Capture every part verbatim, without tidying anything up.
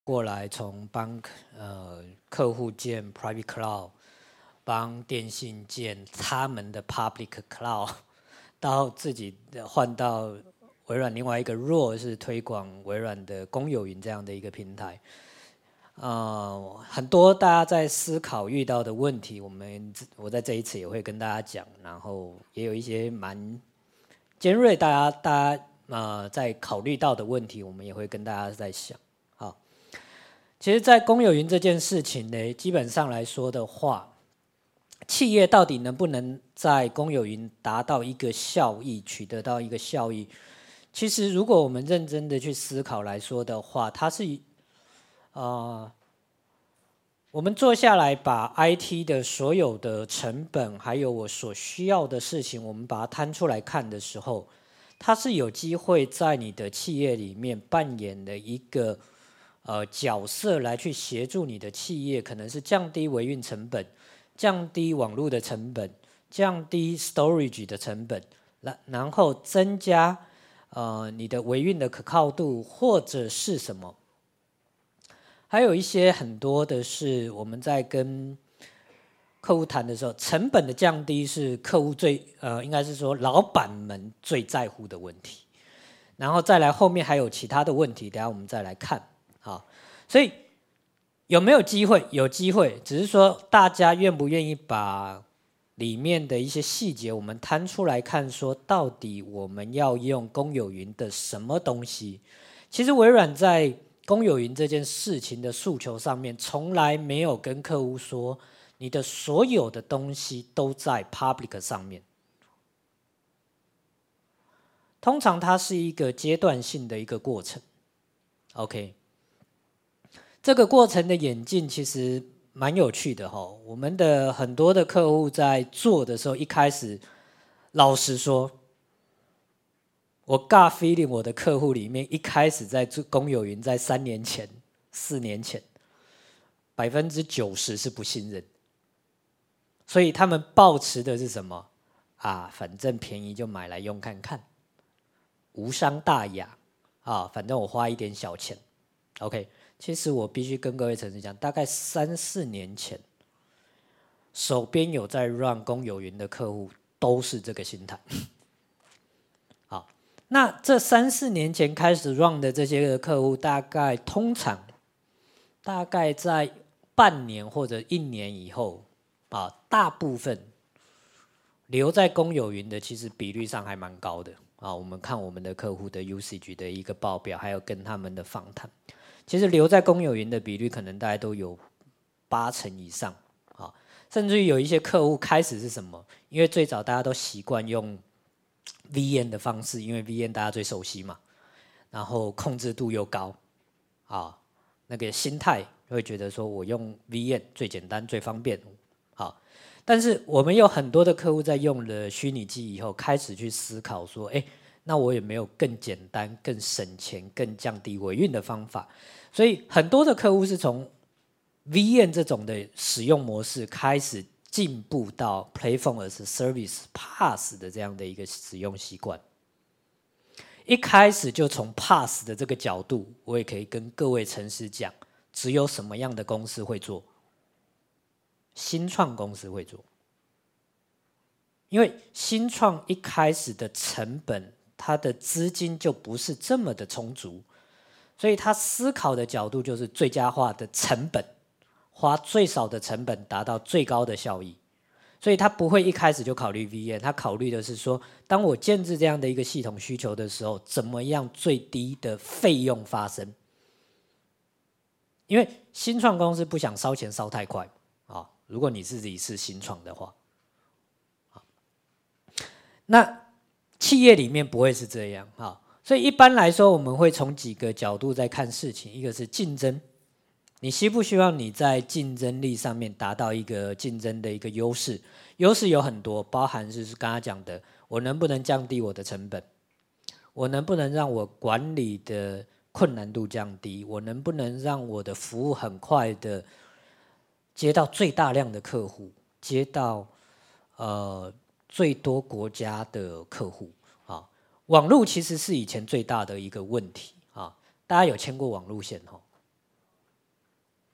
过来，从帮呃客户建 private cloud，帮电信建他们的 public cloud，到自己换到微软另外一个 role 是推广微软的公有云这样的一个平台。呃，很多大家在思考遇到的问题，我们我在这一次也会跟大家讲，然后也有一些蛮尖锐大家大家呃在考虑到的问题，我们也会跟大家在想。好，其实，在公有云这件事情呢，基本上来说的话，企业到底能不能在公有云达到一个效益，取得到一个效益？其实，如果我们认真的去思考来说的话，它是呃，我们坐下来把 I T 的所有的成本，还有我所需要的事情，我们把它摊出来看的时候，它是有机会在你的企业里面扮演的一个呃角色，来去协助你的企业，可能是降低维运成本，降低网络的成本，降低 storage 的成本，然后增加呃你的维运的可靠度，或者是什么？还有一些很多的是我们在跟客户谈的时候，成本的降低是客户最呃，应该是说老板们最在乎的问题。然后再来后面还有其他的问题，等一下我们再来看。好，所以有没有机会？有机会，只是说大家愿不愿意把里面的一些细节我们摊出来看，说到底我们要用公有云的什么东西？其实微软在公有云这件事情的诉求上面，从来没有跟客户说你的所有的东西都在 public 上面。通常它是一个阶段性的一个过程。OK， 这个过程的演进其实蛮有趣的哈。我们的很多的客户在做的时候，一开始老实说，我 gut feeling 我的客户里面一开始在做公有云，在三年前、四年前，百分之九十是不信任，所以他们抱持的是什么啊？反正便宜就买来用看看，无伤大雅啊，反正我花一点小钱。OK， 其实我必须跟各位诚实讲，大概三四年前，手边有在 run 公有云的客户都是这个心态。好，那这三四年前开始 run 的这些客户，大概通常大概在半年或者一年以后啊，大部分留在公有云的，其实比率上还蛮高的啊。我们看我们的客户的 usage 的一个报表，还有跟他们的访谈，其实留在公有云的比率可能大概都有八成以上啊。甚至于有一些客户开始是什么？因为最早大家都习惯用 V N 的方式，因为 V N 大家最熟悉嘛，然后控制度又高啊，那个心态会觉得说我用 V N 最简单最方便。好，但是我们有很多的客户在用了虚拟机以后，开始去思考说，哎，那我有没有更简单、更省钱、更降低维运的方法？所以很多的客户是从 V N 这种的使用模式开始进步到 Platform as a Service Pass 的这样的一个使用习惯。一开始就从 Pass 的这个角度，我也可以跟各位诚实讲，只有什么样的公司会做？新创公司会做。因为新创一开始的成本，它的资金就不是这么的充足，所以他思考的角度就是最佳化的成本，花最少的成本达到最高的效益。所以他不会一开始就考虑 V N， 他考虑的是说，当我建置这样的一个系统需求的时候，怎么样最低的费用发生？因为新创公司不想烧钱烧太快啊。如果你自己是新创的话，那企业里面不会是这样啊。所以一般来说，我们会从几个角度在看事情，一个是竞争。你希不希望你在竞争力上面达到一个竞争的一个优势？优势有很多，包含是刚刚讲的，我能不能降低我的成本？我能不能让我管理的困难度降低？我能不能让我的服务很快的接到最大量的客户，接到呃最多国家的客户啊？网络其实是以前最大的一个问题啊，大家有牵过网路线吼？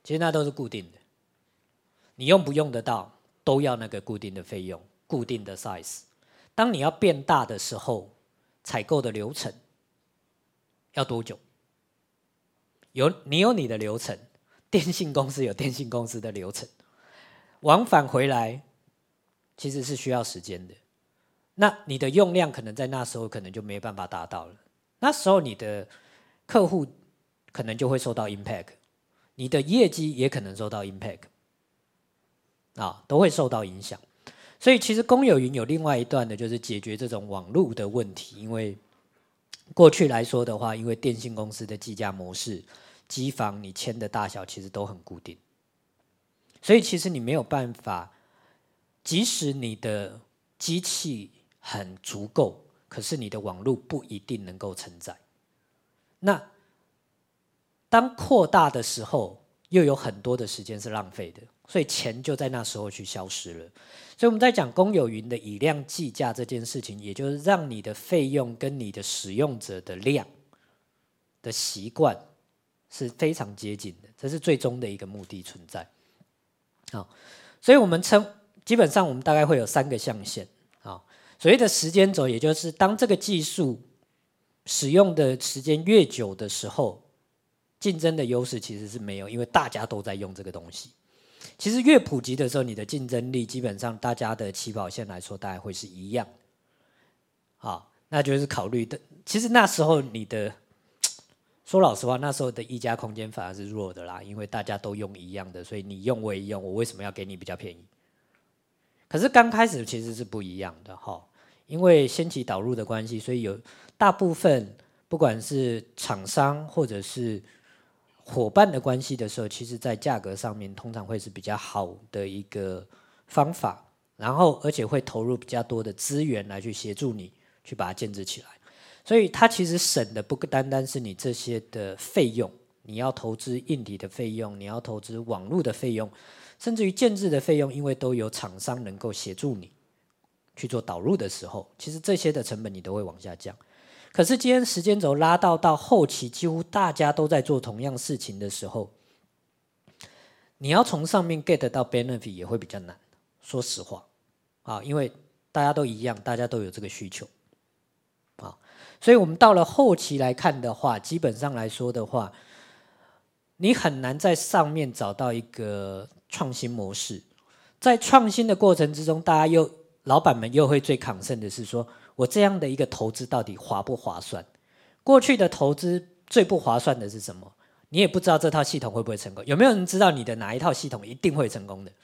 其实那都是固定的，你用不用得到都要那个固定的费用，固定的 size。当你要变大的时候，采购的流程要多久？有你有你的流程，电信公司有电信公司的流程，往返回来其实是需要时间的。那你的用量可能在那时候可能就没办法达到了，那时候你的客户可能就会受到 impact， 你的业绩也可能受到 impact， 啊，都会受到影响。所以其实公有云有另外一段的就是解决这种网路的问题，因为过去来说的话，因为电信公司的计价模式，机房你签的大小其实都很固定，所以其实你没有办法，即使你的机器很足够，可是你的网路不一定能够承载。那当扩大的时候，又有很多的时间是浪费的，所以钱就在那时候去消失了。所以我们在讲公有云的以量计价这件事情，也就是让你的费用跟你的使用者的量的习惯是非常接近的，这是最终的一个目的存在。好，所以我们称基本上我们大概会有三个象限。好，所谓的时间轴，也就是当这个技术使用的时间越久的时候，竞争的优势其实是没有，因为大家都在用这个东西。其实越普及的时候，你的竞争力基本上大家的起跑线来说大概会是一样的。好，那就是考虑的，其实那时候你的说老实话，那时候的议价空间反而是弱的啦，因为大家都用一样的，所以你用我也用，我为什么要给你比较便宜？可是刚开始其实是不一样的哈，因为先期导入的关系，所以有大部分不管是厂商或者是伙伴的关系的时候，其实在价格上面通常会是比较好的一个方法，然后而且会投入比较多的资源来去协助你去把它建制起来，所以它其实省的不单单是你这些的费用，你要投资硬体的费用，你要投资网络的费用，甚至于建制的费用，因为都有厂商能够协助你去做导入的时候，其实这些的成本你都会往下降。可是今天时间轴拉到到后期，几乎大家都在做同样事情的时候，你要从上面 get 到 benefit 也会比较难，说实话啊，因为大家都一样，大家都有这个需求啊，所以我们到了后期来看的话，基本上来说的话，你很难在上面找到一个创新模式。在创新的过程之中，大家又老板们又会最concern的是说，我这样的一个投资到底划不划算？过去的投资最不划算的是什么？你也不知道这套系统会不会成功。有没有人知道你的哪一套系统一定会成功的？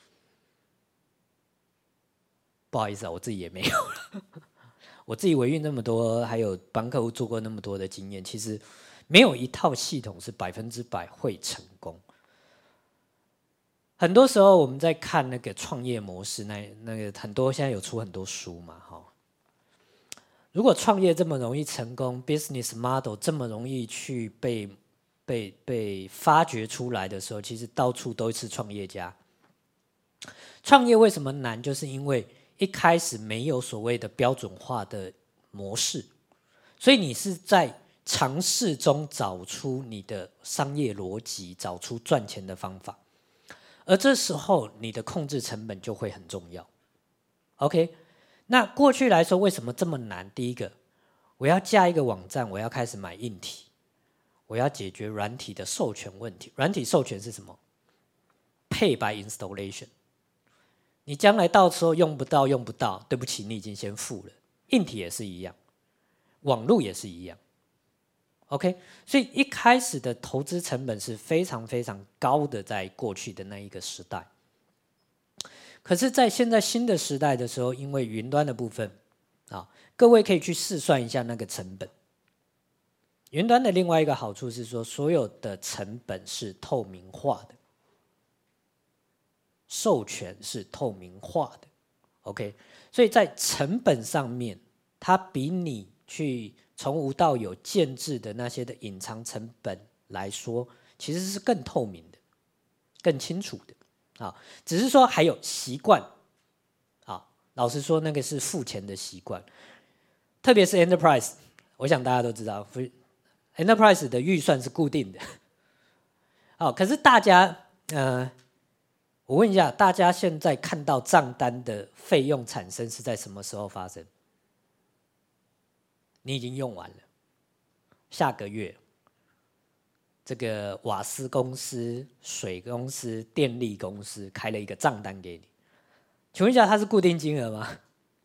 不好意思啊，我自己也没有了。我自己维运那么多，还有帮客户做过那么多的经验，其实没有一套系统是百分之百会成功。很多时候我们在看那个创业模式，那那个很多现在有出很多书嘛，哈。如果创业这么容易成功 ，business model 这么容易去被被被发掘出来的时候，其实到处都是创业家。创业为什么难？就是因为一开始没有所谓的标准化的模式，所以你是在尝试中找出你的商业逻辑，找出赚钱的方法。而这时候你的控制成本就会很重要 OK， 那过去来说为什么这么难？第一个，我要架一个网站，我要开始买硬体，我要解决软体的授权问题。软体授权是什么？ Pay by installation， 你将来到时候用不到用不到，对不起，你已经先付了。硬体也是一样，网络也是一样OK， 所以一开始的投资成本是非常非常高的，在过去的那一个时代。可是在现在新的时代的时候，因为云端的部分啊，各位可以去试算一下那个成本。云端的另外一个好处是说，所有的成本是透明化的，授权是透明化的 OK， 所以在成本上面，它比你去从无到有建制的那些的隐藏成本来说，其实是更透明的，更清楚的啊。只是说还有习惯啊，老实说，那个是付钱的习惯，特别是 Enterprise， 我想大家都知道 ，Enterprise 的预算是固定的。好，可是大家呃，我问一下，大家现在看到账单的费用产生是在什么时候发生？你已经用完了，下个月这个瓦斯公司、水公司、电力公司开了一个账单给你，请问一下，它是固定金额吗？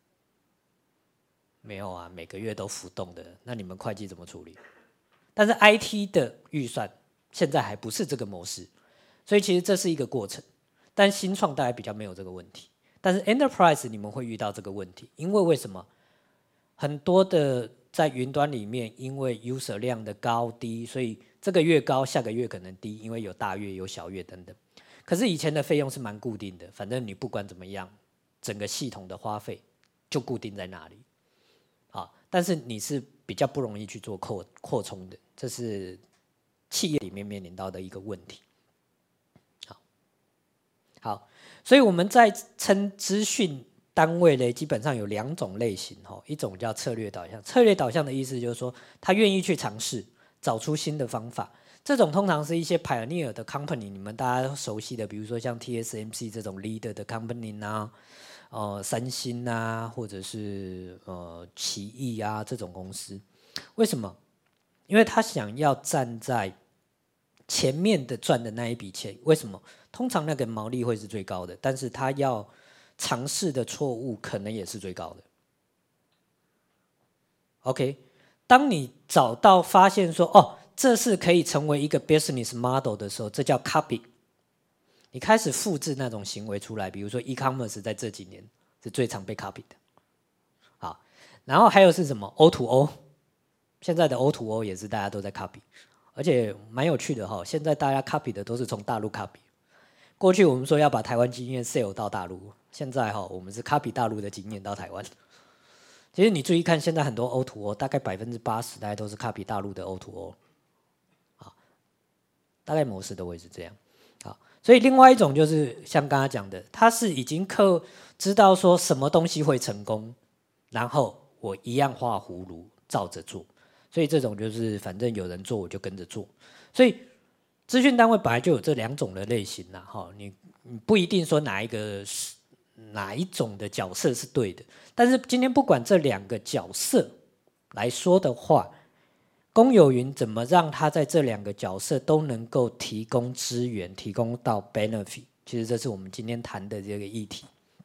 没有啊，每个月都浮动的，那你们会计怎么处理？但是 I T 的预算现在还不是这个模式，所以其实这是一个过程。但新创大概比较没有这个问题，但是 Enterprise 你们会遇到这个问题，因为为什么？很多的在云端里面，因为 user 量的高低，所以这个月高，下个月可能低，因为有大月有小月等等。可是以前的费用是蛮固定的，反正你不管怎么样，整个系统的花费就固定在那里。好，但是你是比较不容易去做扩扩充的，这是企业里面面临到的一个问题。好，好，所以我们在称资讯单位呢，基本上有两种类型，一种叫策略导向。策略导向的意思就是说，他愿意去尝试，找出新的方法。这种通常是一些 pioneer 的 company， 你们大家熟悉的，比如说像 T S M C 这种 leader 的 company 啊，呃，三星啊，或者是呃奇异啊这种公司。为什么？因为他想要站在前面的赚的那一笔钱。为什么？通常那个毛利会是最高的，但是他要尝试的错误可能也是最高的。OK， 当你找到发现说，哦，这是可以成为一个 business model 的时候，这叫 copy。你开始复制那种行为出来，比如说 e-commerce 在这几年是最常被 copy 的。好，然后还有是什么 O to O， 现在的 O to O 也是大家都在 copy， 而且蛮有趣的哈。现在大家 copy 的都是从大陆 copy。过去我们说要把台湾经验 sell 到大陆，现在哈我们是 copy 大陆的经验到台湾。其实你注意看，现在很多 O to O 大概百分之八十大概都是 copy 大陆的 O to O， 好，大概模式都会是这样。好，所以另外一种就是像刚刚讲的，他是已经刻知道说什么东西会成功，然后我一样画葫芦照着做，所以这种就是反正有人做我就跟着做。所以资讯单位本来就有这两种的类型啦，哈，你你不一定说哪一个是哪一种的角色是对的，但是今天不管这两个角色来说的话，公有云怎么让它在这两个角色都能够提供资源，提供到 benefit， 其实这是我们今天谈的这个议题。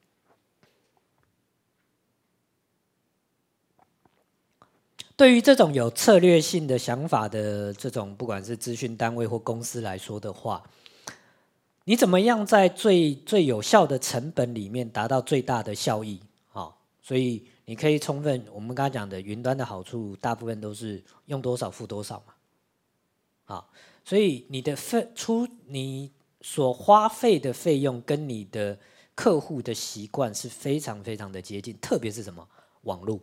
对于这种有策略性的想法的这种不管是资讯单位或公司来说的话，你怎么样在最最有效的成本里面达到最大的效益？好，所以你可以充分我们刚刚讲的云端的好处，大部分都是用多少付多少嘛。好，所以你的费出你所花费的费用跟你的客户的习惯是非常非常的接近，特别是什么网络。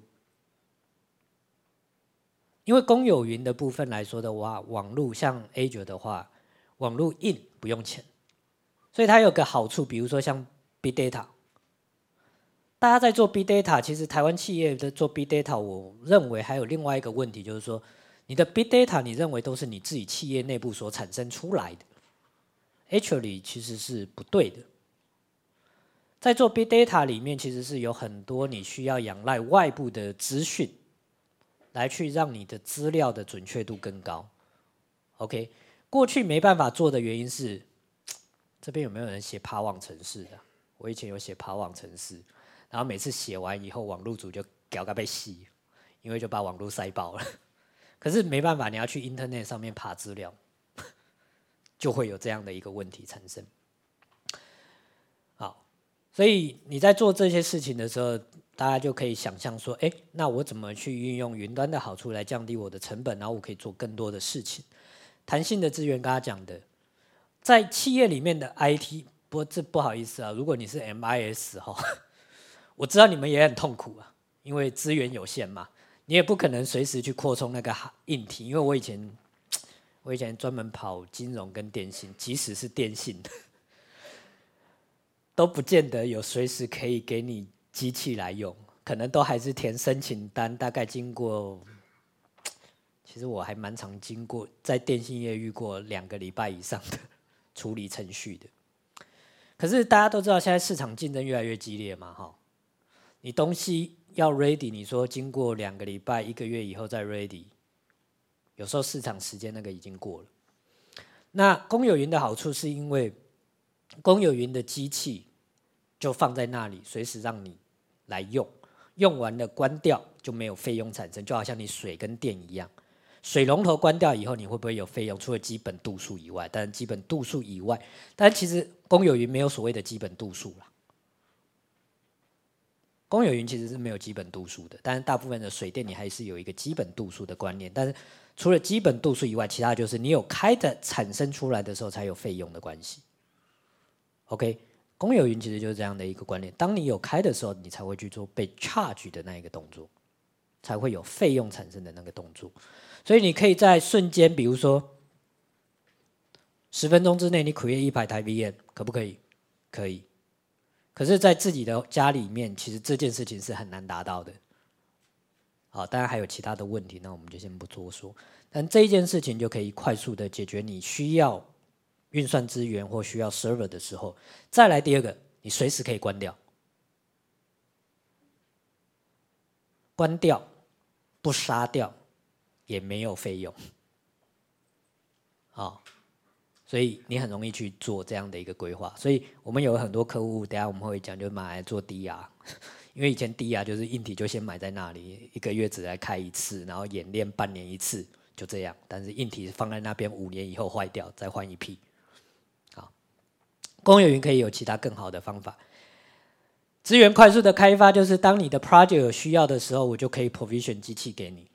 因为公有云的部分来说的话，网络像 Azure 的话，网络 in 不用钱，所以它有个好处，比如说像 Big Data， 大家在做 Big Data， 其实台湾企业的做 Big Data， 我认为还有另外一个问题，就是说你的 Big Data 你认为都是你自己企业内部所产生出来的 ，actually 其实是不对的。在做 Big Data 里面，其实是有很多你需要仰赖外部的资讯，来去让你的资料的准确度更高。OK， 过去没办法做的原因是，这边有没有人写爬网程式的？我以前有写爬网程式，然后每次写完以后，网路组就搞个被洗，因为就把网路塞爆了。可是没办法，你要去 Internet 上面爬资料，就会有这样的一个问题产生。好，所以你在做这些事情的时候，大家就可以想象说，哎，那我怎么去运用云端的好处来降低我的成本，然后我可以做更多的事情。弹性的资源，刚刚讲的，在企业里面的 I T， 不过这不好意思啊，如果你是 M I S 哈，我知道你们也很痛苦啊，因为资源有限嘛，你也不可能随时去扩充那个硬体，因为我以前我以前专门跑金融跟电信，即使是电信的，都不见得有随时可以给你机器来用，可能都还是填申请单，大概经过，其实我还蛮常经过，在电信业遇过两个礼拜以上的处理程序的。可是大家都知道，现在市场竞争越来越激烈嘛，哈，你东西要 ready， 你说经过两个礼拜、一个月以后再 ready， 有时候市场时间那个已经过了。那公有云的好处是因为公有云的机器就放在那里，随时让你来用，用完了关掉就没有费用产生，就好像你水跟电一样。水龙头关掉以后，你会不会有费用？除了基本度数以外，但基本度数以外，但其实公有云没有所谓的基本度数啦。公有云其实是没有基本度数的，但是大部分的水电你还是有一个基本度数的观念。但是除了基本度数以外，其他就是你有开的产生出来的时候才有费用的关系。OK， 公有云其实就是这样的一个观念，当你有开的时候，你才会去做被 charge 的那一个动作，才会有费用产生的那个动作。所以你可以在瞬间，比如说十分钟之内，你 create 一百台 V M， 可不可以？可以。可是，在自己的家里面，其实这件事情是很难达到的。好，当然还有其他的问题，那我们就先不多说。但这一件事情就可以快速的解决你需要运算资源或需要 server 的时候。再来第二个，你随时可以关掉，关掉不杀掉。也没有费用，哦，所以你很容易去做这样的一个规划。所以我们有很多客户，等一下我们会讲，就买来做 D R， 因为以前 D R 就是硬体就先买在那里，一个月只来开一次，然后演练半年一次，就这样。但是硬体放在那边五年以后坏掉，再换一批。好，公有云可以有其他更好的方法。资源快速的开发，就是当你的 project 有需要的时候，我就可以 provision 机器给你。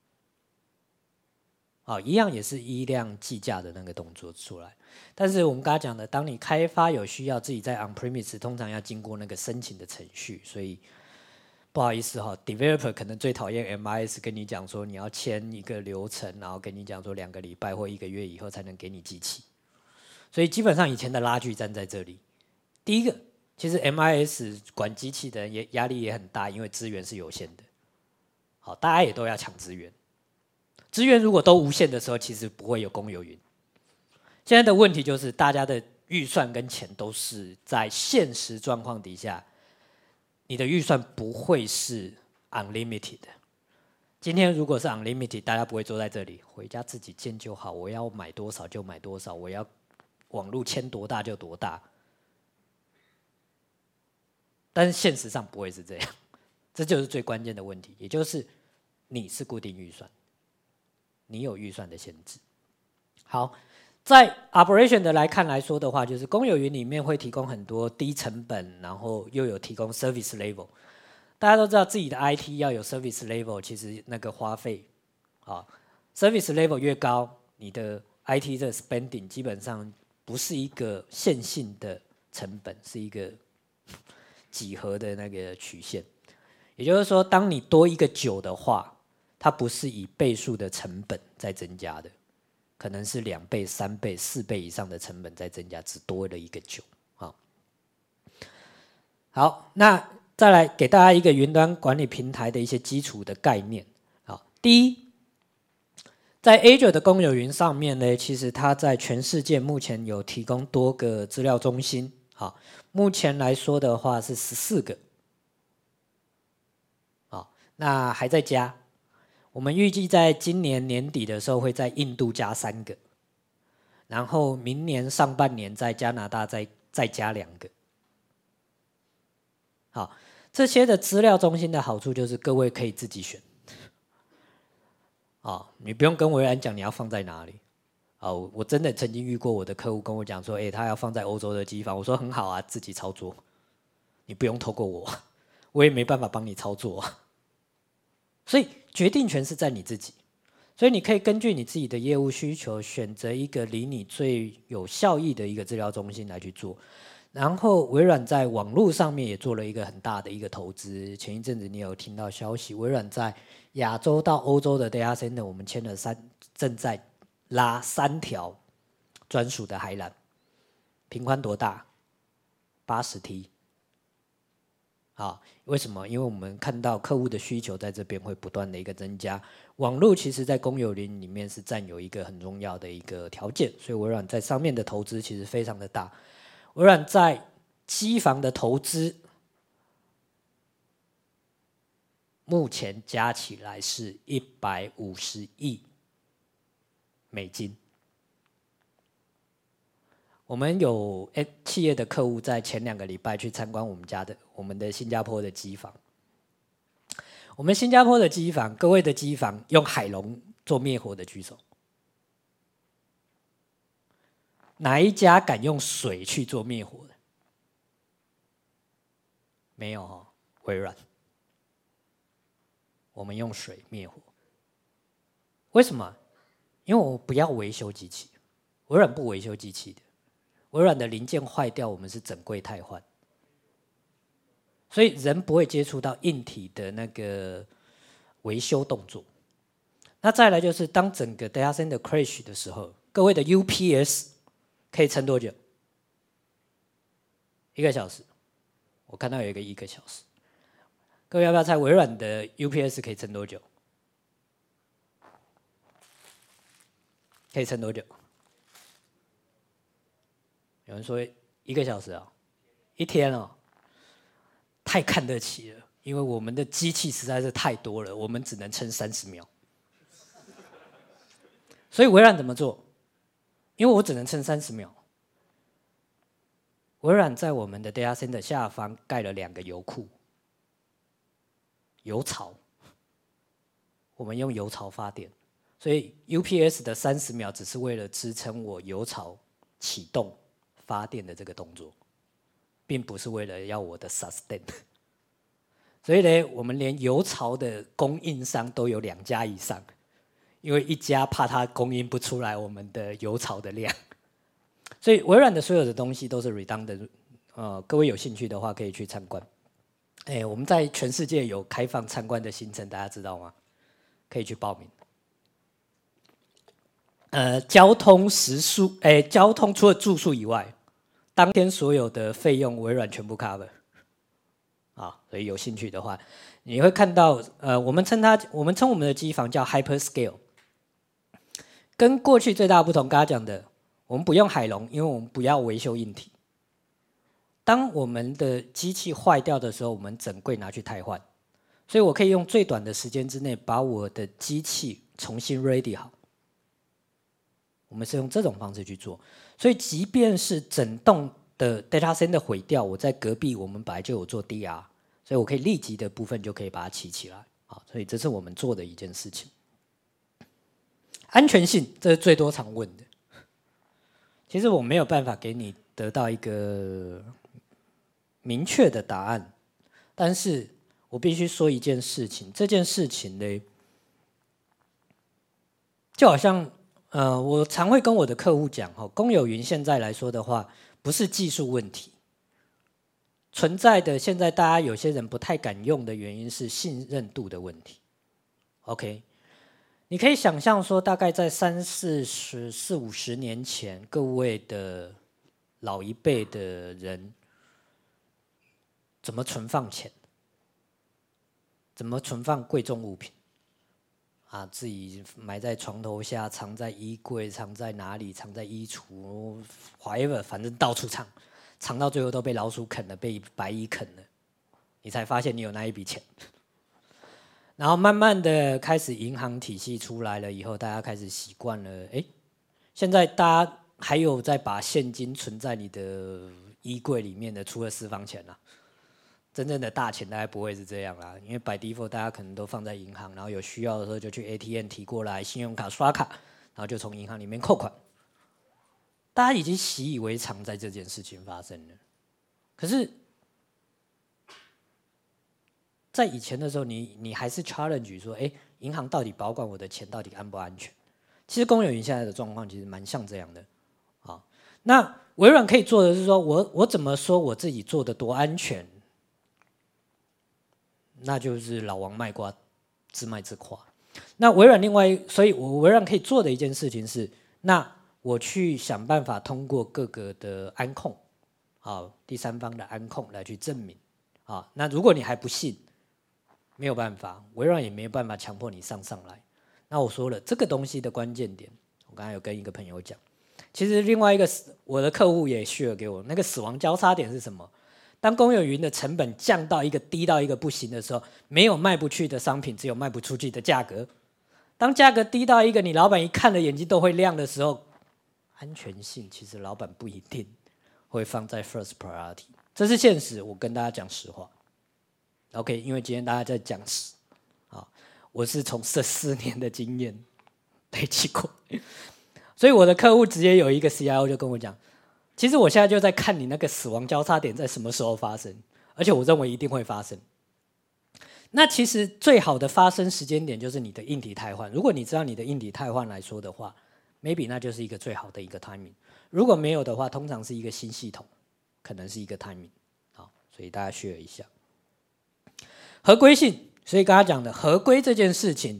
哦，一样也是依量计价的那个动作出来，但是我们刚才讲的，当你开发有需要自己在 on premise， 通常要经过那个申请的程序，所以不好意思哈、哦、，developer 可能最讨厌 M I S 跟你讲说你要签一个流程，然后跟你讲说两个礼拜或一个月以后才能给你机器，所以基本上以前的拉锯战在这里。第一个，其实 M I S 管机器的人也压力也很大，因为资源是有限的，好，大家也都要抢资源。资源如果都无限的时候，其实不会有公有云。现在的问题就是，大家的预算跟钱都是在现实状况底下，你的预算不会是 unlimited 的。今天如果是 unlimited， 大家不会坐在这里，回家自己建就好，我要买多少就买多少，我要网路牵多大就多大。但是现实上不会是这样，这就是最关键的问题，也就是你是固定预算。你有预算的限制。好，在 operation 的来看来说的话，就是公有云里面会提供很多低成本，然后又有提供 service level。大家都知道自己的 I T 要有 service level， 其实那个花费啊 ，service level 越高，你的 I T 的 spending 基本上不是一个线性的成本，是一个几何的那个曲线。也就是说，当你多一个九的话，它不是以倍数的成本在增加的，可能是两倍、三倍、四倍以上的成本在增加，只多了一个九。好，好，那再来给大家一个云端管理平台的一些基础的概念。好，第一，在 Azure 的公有云上面呢，其实它在全世界目前有提供多个资料中心。好，目前来说的话是十四个。好，那还在加。我们预计在今年年底的时候会在印度加三个，然后明年上半年在加拿大再再加两个。好，这些的资料中心的好处就是各位可以自己选。哦，你不用跟微软讲你要放在哪里。哦，我真的曾经遇过我的客户跟我讲说，哎，他要放在欧洲的机房，我说很好啊，自己操作，你不用透过我，我也没办法帮你操作。所以决定权是在你自己，所以你可以根据你自己的业务需求，选择一个离你最有效益的一个资料中心来去做。然后微软在网络上面也做了一个很大的一个投资。前一阵子你有听到消息，微软在亚洲到欧洲的 data center， 我们签了三，正在拉三条专属的海缆，频宽多大？八十 T。好，为什么？因为我们看到客户的需求在这边会不断的一个增加， 网络其实在公有云里面是占有一个很重要的一个条件，所以微软在上面的投资其实非常的大。微软在机房的投资目前加起来是一百五十亿美金。我们有企业的客户在前两个礼拜去参观我们家的我们的新加坡的机房。我们新加坡的机房，各位的机房用海龙做灭火的举手。哪一家敢用水去做灭火的？没有哦，微软。我们用水灭火。为什么？因为我不要维修机器，微软不维修机器的。微软的零件坏掉，我们是整柜汰换，所以人不会接触到硬体的那个维修动作。那再来就是，当整个 data center crash 的时候，各位的 U P S 可以撑多久？一个小时。我看到有一个一个小时。各位要不要猜微软的 U P S 可以撑多久？可以撑多久？有人说一个小时啊、哦，一天哦，太看得起了，因为我们的机器实在是太多了，我们只能撑三十秒。所以微软怎么做？因为我只能撑三十秒。微软在我们的 data center 下方盖了两个油库，油槽，我们用油槽发电，所以 U P S 的三十秒只是为了支撑我油槽启动发电的这个动作，并不是为了要我的 sustain。所以呢，我们连油槽的供应商都有两家以上，因为一家怕它供应不出来我们的油槽的量。所以微软的所有的东西都是 redundant， 呃，各位有兴趣的话可以去参观。哎，我们在全世界有开放参观的行程，大家知道吗？可以去报名。呃，交通食宿，哎，交通除了住宿以外，当天所有的费用微软全部 cover。啊，所以有兴趣的话，你会看到，呃，我们称它，我们称我们的机房叫 hyperscale。跟过去最大的不同，刚刚讲的，我们不用海龙，因为我们不要维修硬体。当我们的机器坏掉的时候，我们整柜拿去汰换，所以我可以用最短的时间之内把我的机器重新 ready 好。我们是用这种方式去做，所以即便是整栋的 data center 毁掉，我在隔壁我们本来就有做 D R， 所以我可以立即的部分就可以把它起起来。好，所以这是我们做的一件事情。安全性，这是最多常问的。其实我没有办法给你得到一个明确的答案，但是我必须说一件事情，这件事情呢，就好像呃，我常会跟我的客户讲，哈，公有云现在来说的话，不是技术问题，存在的现在大家有些人不太敢用的原因是信任度的问题。OK， 你可以想象说，大概在三四十、四五十年前，各位的老一辈的人怎么存放钱？怎么存放贵重物品？啊，自己埋在床头下，藏在衣柜，藏在哪里？藏在衣橱 ，whatever， 反正到处藏，藏到最后都被老鼠啃了，被白蚁啃了，你才发现你有那一笔钱。然后慢慢的开始银行体系出来了以后，大家开始习惯了，哎，现在大家还有在把现金存在你的衣柜里面的，除了私房钱啦、啊。真正的大钱大概不会是这样啦，因为 by default 大家可能都放在银行，然后有需要的时候就去 A T M 提过来，信用卡刷卡，然后就从银行里面扣款。大家已经习以为常在这件事情发生了。可是，在以前的时候，你你还是 challenge 说，哎，银行到底保管我的钱到底安不安全？其实公有云现在的状况其实蛮像这样的。啊，那微软可以做的是说，我我怎么说我自己做的多安全？那就是老王卖瓜，自卖自夸。那微软另外，所以我微软可以做的一件事情是，那我去想办法通过各个的安控，啊，第三方的安控来去证明，啊，那如果你还不信，没有办法，微软也没有办法强迫你上上来。 那我说了，这个东西的关键点，我刚才有跟一个朋友讲，其实另外一个我的客户也 share 给我，那个死亡交叉点是什么？当公有云的成本降到一个低到一个不行的时候，没有卖不去的商品，只有卖不出去的价格。当价格低到一个你老板一看了眼睛都会亮的时候，安全性其实老板不一定会放在 first priority， 这是现实，我跟大家讲实话。OK， 因为今天大家在讲实啊，我是从这四年的经验累积过，所以我的客户直接有一个 C I O 就跟我讲，其实我现在就在看你那个死亡交叉点在什么时候发生，而且我认为一定会发生。那其实最好的发生时间点就是你的硬体汰换。如果你知道你的硬体汰换来说的话 ，maybe 那就是一个最好的一个 timing。如果没有的话，通常是一个新系统，可能是一个 timing。好，所以大家 share 一下合规性。所以刚才讲的合规这件事情，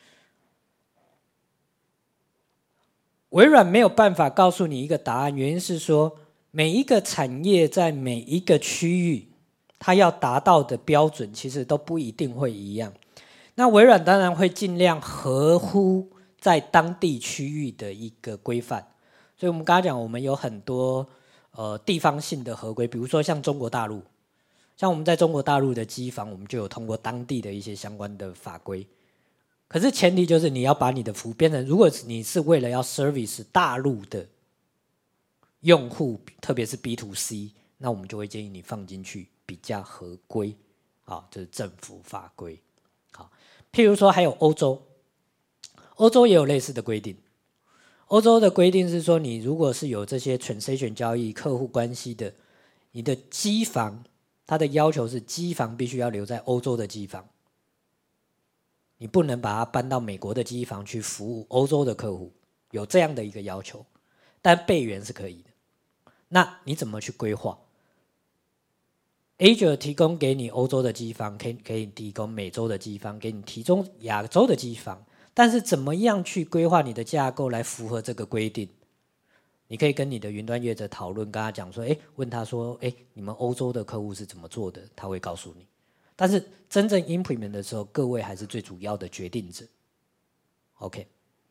微软没有办法告诉你一个答案，原因是说每一个产业在每一个区域，它要达到的标准其实都不一定会一样。那微软当然会尽量合乎在当地区域的一个规范。所以我们刚才讲，我们有很多呃地方性的合规，比如说像中国大陆，像我们在中国大陆的机房，我们就有通过当地的一些相关的法规。可是前提就是你要把你的服务变成，如果你是为了要 service 大陆的用户，特别是 B to C， 那我们就会建议你放进去比较合规，啊，这是政府法规。好，譬如说还有欧洲，欧洲也有类似的规定。欧洲的规定是说，你如果是有这些 transaction 交易、客户关系的，你的机房，它的要求是机房必须要留在欧洲的机房。你不能把它搬到美国的机房去服务欧洲的客户，有这样的一个要求，但备援是可以的。那你怎么去规划 ？Azure 提供给你欧洲的机房，可以可以提供美洲的机房，给你提供亚洲的机房，但是怎么样去规划你的架构来符合这个规定？你可以跟你的云端业者讨论，跟他讲说，哎，问他说，哎，你们欧洲的客户是怎么做的？他会告诉你。但是真正 implement 的时候，各位还是最主要的决定者。OK，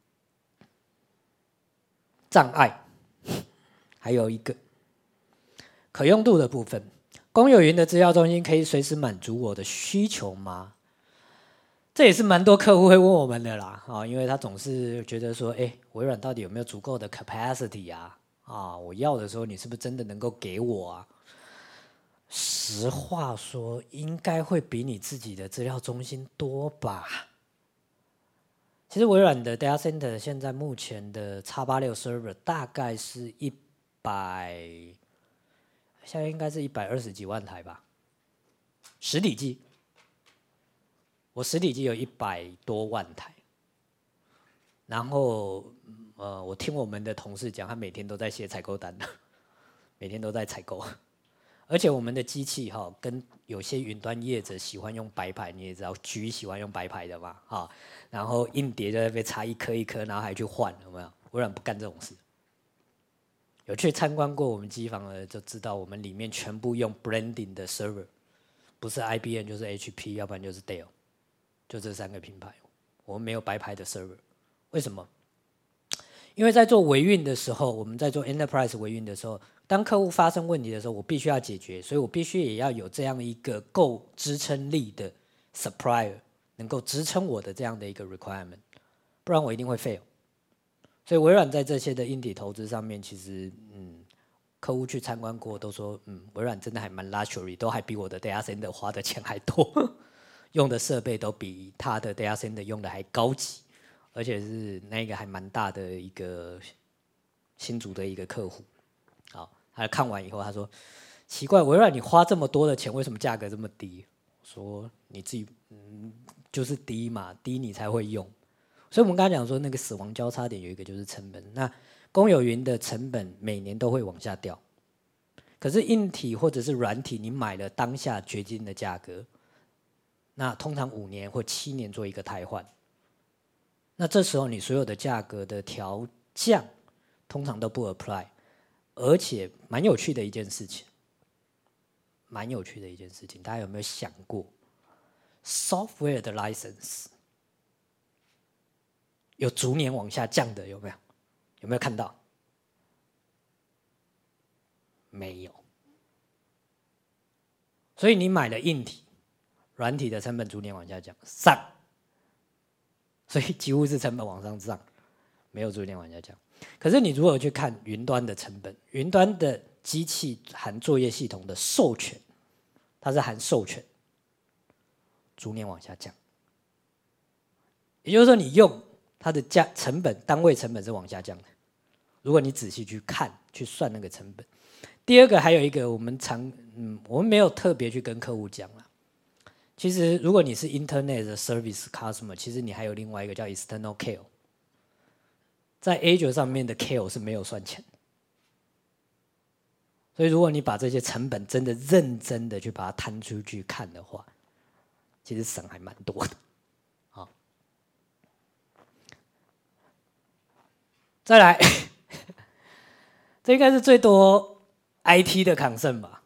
障碍还有一个可用度的部分，公有云的资料中心可以随时满足我的需求吗？这也是蛮多客户会问我们的啦，啊，因为他总是觉得说，哎，微软到底有没有足够的 capacity 啊？啊，我要的时候你是不是真的能够给我啊？实话说，应该会比你自己的资料中心多吧。其实微软的 data center 现在目前的 X 八十六 server 大概是一百，现在应该是一百二十几万台吧，实体机。我实体机有一百多万台，然后呃，我听我们的同事讲，他每天都在写采购单，每天都在采购。而且我们的机器哈，跟有些云端业者喜欢用白牌，你也知道，局喜欢用白牌的嘛，哈，然后硬碟就在被插一颗一颗，然后还去换，有没有？微软不干这种事。有去参观过我们机房的就知道，我们里面全部用 branding 的 server， 不是 I B M 就是 H P， 要不然就是 Dell， 就这三个品牌，我们没有白牌的 server。为什么？因为在做维运的时候，我们在做 enterprise 维运的时候，当客户发生问题的时候，我必须要解决，所以我必须也要有这样一个够支撑力的 supplier， 能够支撑我的这样的一个 requirement， 不然我一定会 fail。所以微软在这些的硬体投资上面，其实嗯，客户去参观过都说，嗯，微软真的还蛮 luxury， 都还比我的 data center 花的钱还多，用的设备都比他的 data center 用的还高级。而且是那个还蛮大的一个新竹的一个客户，好，他看完以后他说：“奇怪，微软你花这么多的钱，为什么价格这么低？”我说：“你自己嗯，就是低嘛，低你才会用。”所以我们刚才讲说，那个死亡交叉点有一个就是成本。那公有云的成本每年都会往下掉，可是硬体或者是软体，你买了当下决定的价格，那通常五年或七年做一个汰换。那这时候你所有的价格的调降通常都不 apply， 而且蛮有趣的一件事情，蛮有趣的一件事情，大家有没有想过 software 的 license 有逐年往下降的，有没有？有没有看到？没有。所以你买了硬体，软体的成本逐年往下降，上，所以几乎是成本往上涨，没有逐年往下降。可是你如果去看云端的成本，云端的机器含作业系统的授权，它是含授权，逐年往下降。也就是说，你用它的价成本单位成本是往下降的。如果你仔细去看、去算那个成本。第二个还有一个我们常嗯，我们没有特别去跟客户讲啦。其实如果你是 Internet 的 Service Customer， 其实你还有另外一个叫 External C A L。在 Azure 上面的 C A L 是没有算钱的。所以如果你把这些成本真的认真的去把它摊出去看的话，其实省还蛮多的。好，再来，这应该是最多 I T 的 concern 吧？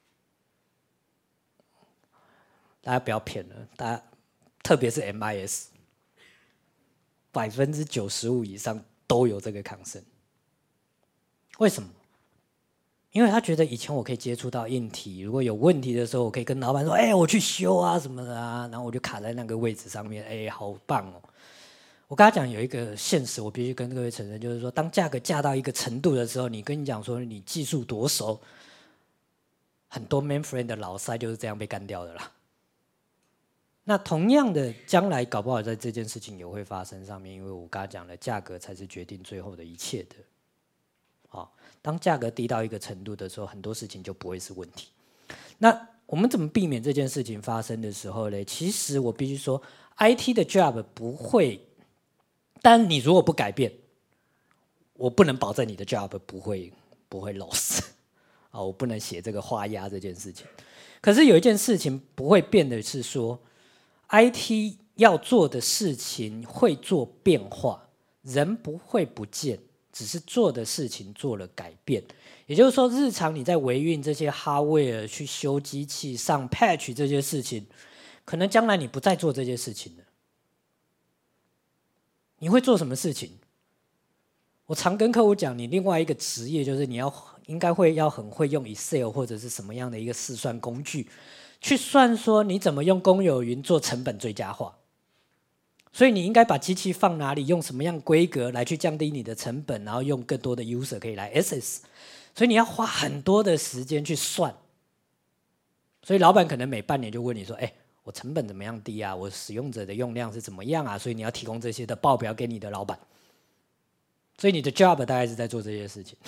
大家不要骗了，大家特别是 M I S， 百分之九十五以上都有这个 concern。为什么？因为他觉得以前我可以接触到硬体，如果有问题的时候，我可以跟老板说：“哎、欸，我去修啊什么的啊。”然后我就卡在那个位置上面，哎、欸，好棒哦！我跟他讲有一个现实，我必须跟各位承认，就是说，当价格价到一个程度的时候，你跟你讲说你技术多熟，很多 mainframe 的老塞就是这样被干掉的啦。那同样的，将来搞不好在这件事情也会发生上面，因为我刚才讲了，价格才是决定最后的一切的。好，当价格低到一个程度的时候，很多事情就不会是问题。那我们怎么避免这件事情发生的时候呢？其实我必须说 ，I T 的 job 不会，但你如果不改变，我不能保证你的 job 不会不会 loss 啊，我不能写这个画押这件事情。可是有一件事情不会变的是说 ，I T 要做的事情会做变化，人不会不见。只是做的事情做了改变，也就是说，日常你在维运这些 hardware 去修机器、上 patch 这些事情，可能将来你不再做这些事情了。你会做什么事情？我常跟客户讲，你另外一个职业就是你要应该会要很会用 Excel 或者是什么样的一个试算工具，去算说你怎么用公有云做成本最佳化。所以你应该把机器放哪里，用什么样规格来去降低你的成本，然后用更多的 user 可以来 access。所以你要花很多的时间去算。所以老板可能每半年就问你说：“哎，我成本怎么样低啊？我使用者的用量是怎么样啊？”所以你要提供这些的报表给你的老板。所以你的 job 大概是在做这些事情。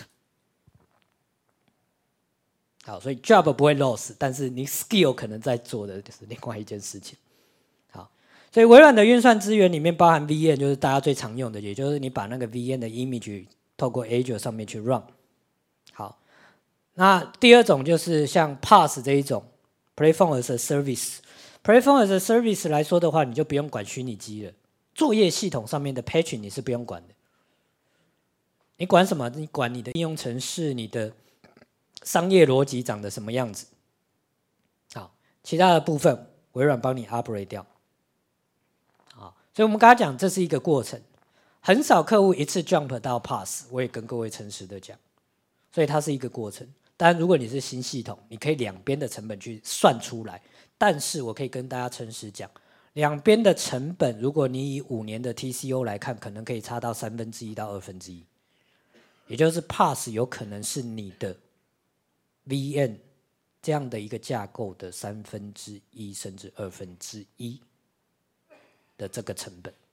好，所以 job 不会 loss， 但是你 skill 可能在做的就是另外一件事情。所以微软的运算资源里面包含 V M， 就是大家最常用的，也就是你把那个 V M 的 image 透过 Azure 上面去 run。好，那第二种就是像 P A S 这一种 Platform as a Service。Platform as a Service 来说的话，你就不用管虚拟机了，作业系统上面的 patch 你是不用管的。你管什么？你管你的应用程式，你的商业逻辑长得什么样子。好，其他的部分微软帮你 operate 掉。所以我们刚才讲，这是一个过程，很少客户一次 jump 到 P A S， 我也跟各位诚实的讲，所以它是一个过程。当然，如果你是新系统，你可以两边的成本去算出来，但是我可以跟大家诚实讲，两边的成本，如果你以五年的 T C O 来看，可能可以差到三分之一到二分之一，也就是 P A S 有可能是你的 V M 这样的一个架构的三分之一甚至二分之一。的这个成本。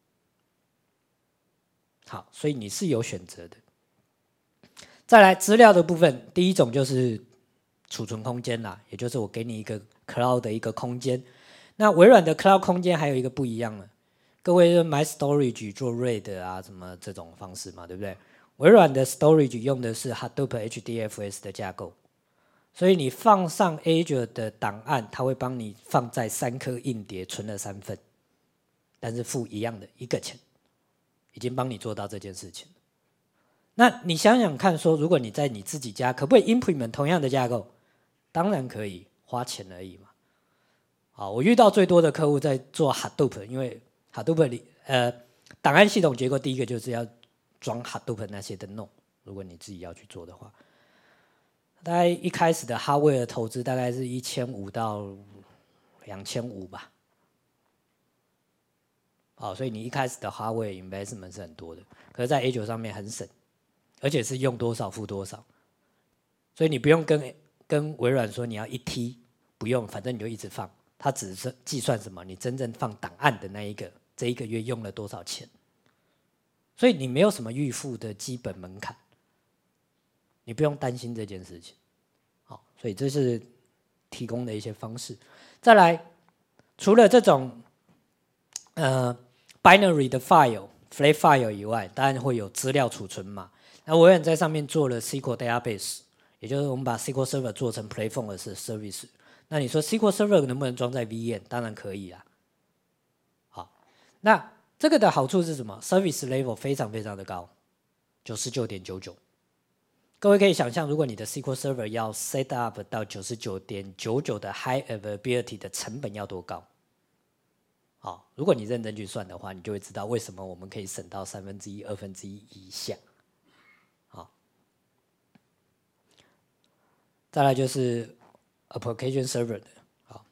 好，所以你是有选择的。再来资料的部分，第一种就是储存空间啦，也就是我给你一个 cloud 的一个空间。那微软的 cloud 空间还有一个不一样了，各位买 storage 做 RAID 啊，什么这种方式嘛，对不对？微软的 storage 用的是 Hadoop H D F S 的架构，所以你放上 Azure 的档案，它会帮你放在三颗硬碟，存了三份。但是付一样的一个钱，已经帮你做到这件事情。那你想想看说，如果你在你自己家，可不可以 implement 同样的架构？当然可以，花钱而已嘛。好，我遇到最多的客户在做 Hadoop， 因为 Hadoop 里呃档案系统结构第一个就是要装 Hadoop 那些的弄，如果你自己要去做的话，大概一开始的 hardware 投资大概是一千五到两千五吧。哦，所以你一开始的 hardware investment 是很多的，可是在 A 九 上面很省，而且是用多少付多少，所以你不用跟跟微软说你要一 T， 不用，反正你就一直放，它只是计算什么，你真正放档案的那一个，这一个月用了多少钱，所以你没有什么预付的基本门槛，你不用担心这件事情。好，所以这是提供的一些方式。再来，除了这种呃 binary 的 file、flat file 以外，当然会有资料储存嘛。那微软在上面做了 S Q L Database， 也就是我们把 S Q L Server 做成 Platform 的 service。那你说 S Q L Server 能不能装在 V M？ 当然可以啦。好，那这个的好处是什么 ？Service level 非常非常的高， 九十九点九九。各位可以想象，如果你的 S Q L Server 要 set up 到 九十九点九九 的 high availability 的成本要多高？好，如果你认真去算的话，你就会知道为什么我们可以省到三分之一、二分之一以下。好，再来就是 application server 的，好，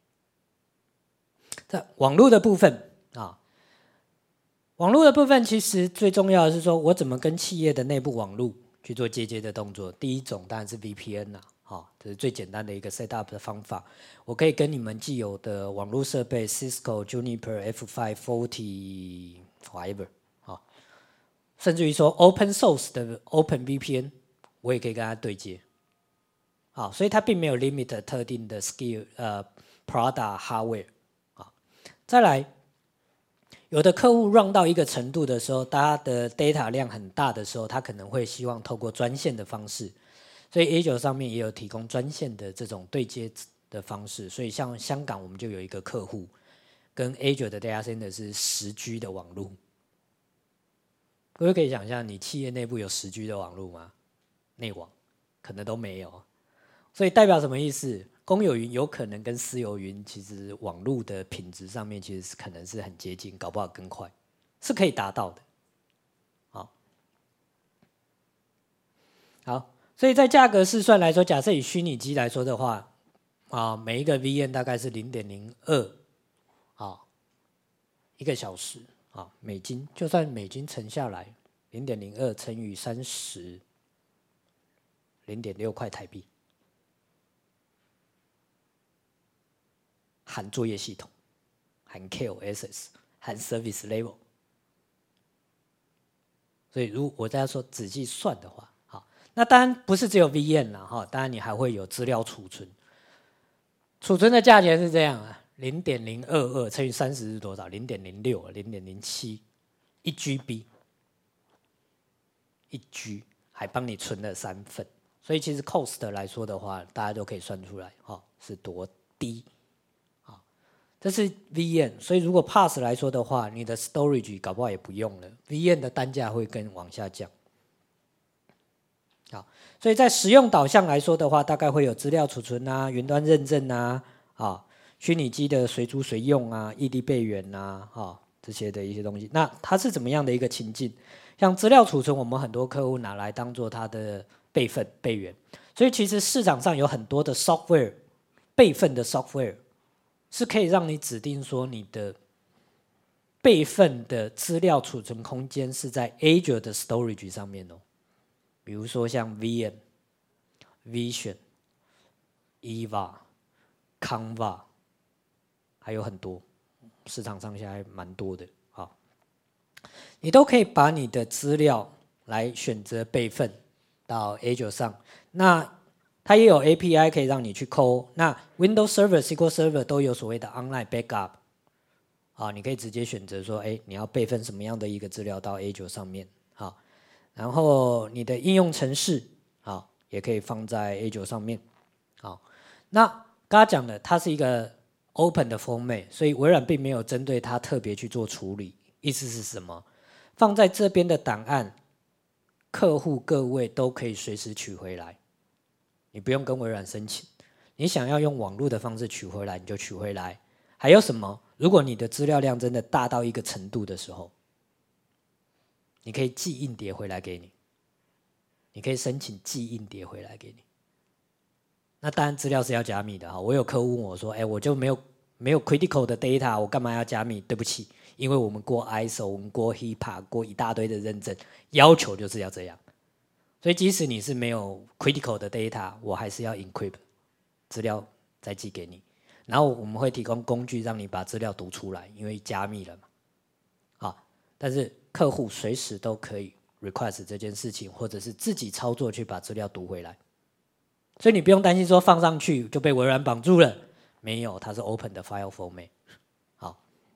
在网络的部分啊，网络的部分其实最重要的是说我怎么跟企业的内部网络去做接接的动作。第一种当然是 V P N 啦、啊。好，这是最简单的一个 set up 的方法。我可以跟你们既有的网络设备 Cisco、Juniper、F 五百 whatever， 好，甚至于说 open source 的 Open V P N， 我也可以跟它对接。好，所以它并没有 limit 特定的 skill 呃 product hardware。好，再来，有的客户 run 到一个程度的时候，大家的 data 量很大的时候，他可能会希望透过专线的方式。所以 A 九 上面也有提供专线的这种对接的方式，所以像香港我们就有一个客户跟 A 九 的 data center 是十 G 的网路。各位可以想象，你企业内部有十 G 的网路吗？内网可能都没有，所以代表什么意思？公有云有可能跟私有云其实网路的品质上面其实是可能是很接近，搞不好更快，是可以达到的。好，好。所以在价格试算来说，假设以虚拟机来说的话，啊，每一个 V M 大概是 零点零二 啊，一个小时啊，美金，就算美金乘下来 零点零二 乘以三十， 零点六块台币，含作业系统，含 K O S， 含 Service Level。所以如果我在说仔细算的话，那当然不是只有 V M 啦，哈，当然你还会有资料储存，储存的价钱是这样啊， 零点零二二 乘以三十是多少？ 零点零六 零点零七 一 G B， 一 G 还帮你存了三份，所以其实 cost 来说的话，大家都可以算出来，哈，是多低啊。这是 V M， 所以如果 P A S 来说的话，你的 storage 搞不好也不用了， V M 的单价会更往下降。好，所以在实用导向来说的话，大概会有资料储存啊、云端认证啊、啊虚拟机的随租随用啊、异地备援啊、啊这些的一些东西。那它是怎么样的一个情境？像资料储存，我们很多客户拿来当做它的备份备援，所以其实市场上有很多的 software 备份的 software 是可以让你指定说你的备份的资料储存空间是在 Azure 的 storage 上面哦。比如说像 V M、Vision、Eva、Canva， 还有很多，市场上现在蛮多的啊。你都可以把你的资料来选择备份到 Azure 上，那它也有 A P I 可以让你去 call。那 Windows Server、S Q L Server 都有所谓的 online backup， 啊，你可以直接选择说，哎，你要备份什么样的一个资料到 Azure 上面，啊。然后你的应用程式啊，也可以放在 A 九 上面。好，那刚刚讲的，它是一个 open 的 format， 所以微软并没有针对它特别去做处理。意思是什么？放在这边的档案，客户各位都可以随时取回来，你不用跟微软申请。你想要用网络的方式取回来，你就取回来。还有什么？如果你的资料量真的大到一个程度的时候， 你可以寄硬碟回来给你，你可以申请寄硬碟回来给你。那当然资料是要加密的哈。我有客户问我说：“哎，我就没有没有 critical 的 data， 我干嘛要加密？”对不起，因为我们过 I S O， 我们过 HIPAA， 过一大堆的认证，要求就是要这样。所以即使你是没有 critical 的 data， 我还是要 encrypt 资料再寄给你。然后我们会提供工具让你把资料读出来，因为加密了嘛。好，但是客户随时都可以 request 这件事情，或者是自己操作去把资料读回来。所以你不用担心说放上去就被微软绑住了，没有，它是 open 的 file format。好，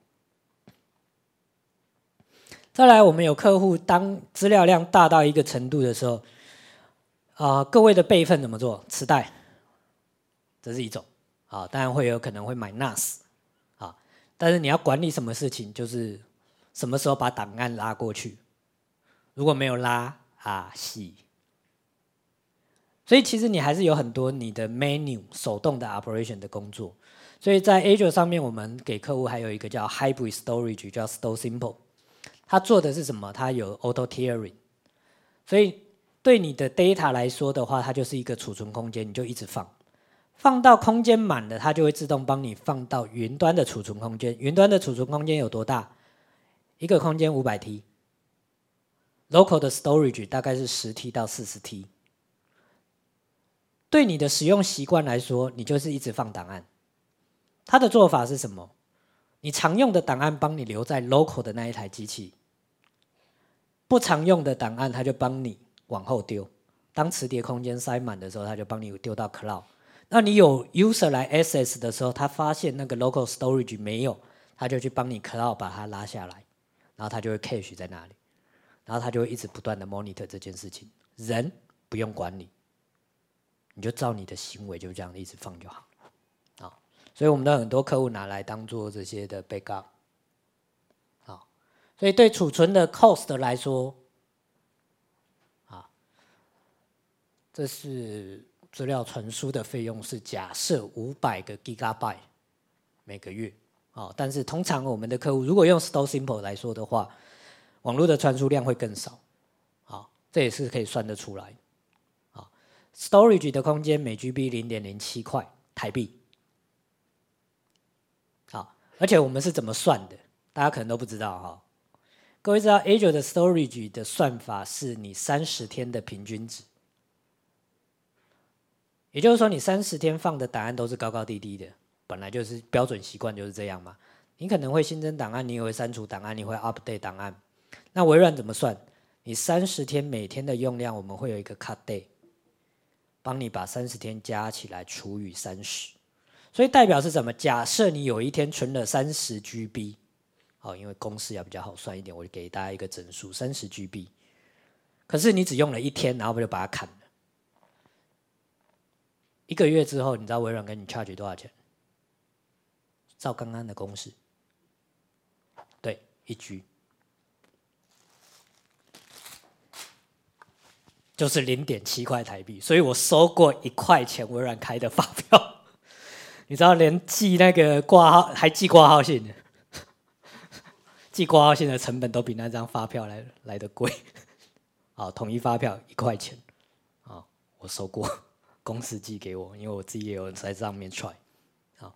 再来，我们有客户当资料量大到一个程度的时候，啊、呃，各位的备份怎么做？磁带，这是一种。啊，当然会有可能会买 N A S， 啊，但是你要管理什么事情，就是什么时候把档案拉过去，如果没有拉啊，洗。所以其实你还是有很多你的 menu 手动的 operation 的工作。所以在 Azure 上面，我们给客户还有一个叫 Hybrid Storage， 叫 Store Simple， 它做的是什么？它有 auto tiering， 所以对你的 data 来说的话，它就是一个储存空间，你就一直放。放到空间满了，它就会自动帮你放到云端的储存空间。云端的储存空间有多大？一个空间 五百 T， local 的 storage 大概是 十 T 到四十 T。对你的使用习惯来说，你就是一直放档案。它的做法是什么？你常用的档案帮你留在 local 的那一台机器，不常用的档案它就帮你往后丢。当磁碟空间塞满的时候，它就帮你丢到 cloud。那你有 user 来 access 的时候，他发现那个 local storage 没有，他就去帮你 cloud 把它拉下来，然后他就会 cache 在那里，然后他就会一直不断的 monitor 这件事情。人不用管理，你就照你的行为就这样一直放就好。好，所以我们的很多客户拿来当做这些的 backup。好，所以对储存的 cost 来说，啊，这是资料传输的费用是假设五百个 gigabyte 每个月，哦，但是通常我们的客户如果用 Store Simple 来说的话，网络的传输量会更少，哦，这也是可以算得出来。哦、Storage 的空间每 G B 零点零七块台币，好，而且我们是怎么算的？大家可能都不知道哈、哦。各位知道 Azure 的 Storage 的算法是你三十天的平均值。也就是说，你三十天放的档案都是高高低低的，本来就是标准习惯就是这样嘛。你可能会新增档案，你也会删除档案，你会 update 档案。那微软怎么算？你三十天每天的用量，我们会有一个 cut day， 帮你把三十天加起来除以三十。所以代表是什么？假设你有一天存了三十 G B， 好，因为公式要比较好算一点，我就给大家一个整数，三十 G B。可是你只用了一天，然后就把它砍了。一个月之后，你知道微软给你 charge 多少钱？照刚刚的公式，对，一 G 就是零点七块台币，所以我收过一块钱微软开的发票，你知道，连寄那个挂号还寄挂号信的，寄挂号信的成本都比那张发票来来的贵。好，统一发票一块钱，啊，我收过。公司寄给我，因为我自己也有在上面 try。好，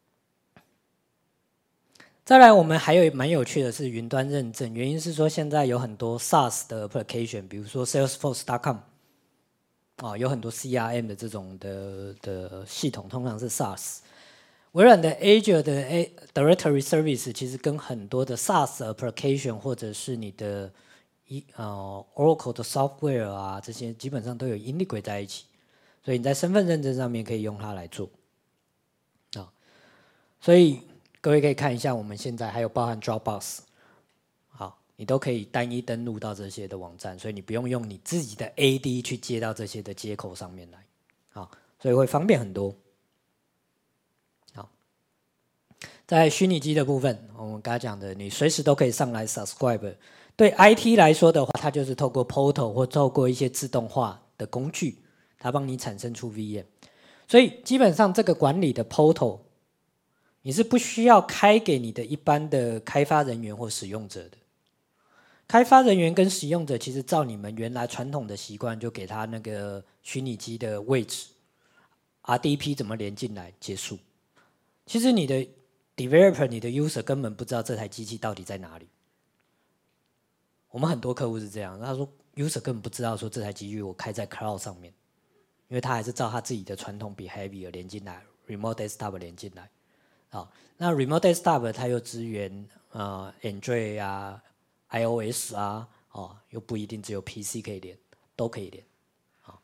再来，我们还有蛮有趣的是云端认证，原因是说现在有很多 SaaS 的 application， 比如说 Salesforce 点 com， 哦，有很多 C R M 的这种的的系统，通常是 SaaS。微软的 Azure 的 Directory Service 其实跟很多的 SaaS application 或者是你的一呃 Oracle 的 software 啊，这些基本上都有 integrate 在一起。所以你在身份认证上面可以用它来做，啊，所以各位可以看一下，我们现在还有包含 Dropbox， 好，你都可以单一登录到这些的网站，所以你不用用你自己的 A D 去接到这些的接口上面来，好，所以会方便很多。好，在虚拟机的部分，我们刚才讲的，你随时都可以上来 subscribe。对 I T 来说的话，它就是透过 Portal 或透过一些自动化的工具。它帮你产生出 V M， 所以基本上这个管理的 portal 你是不需要开给你的一般的开发人员或使用者的。 开发人员跟使用者其实照你们原来传统的习惯，就给他那个虚拟机的位置 ，R D P 怎么连进来结束。其实你的 developer、你的 user 根本不知道这台机器到底在哪里。我们很多客户是这样，他说 user 根本不知道说这台机器我开在 cloud 上面，因为他还是照他自己的传统 behavior 连进来 ，remote desktop 连进来。好，那 remote desktop 它又支援呃 Android 啊、iOS 啊，哦，又不一定只有 P C 可以连，都可以连。好，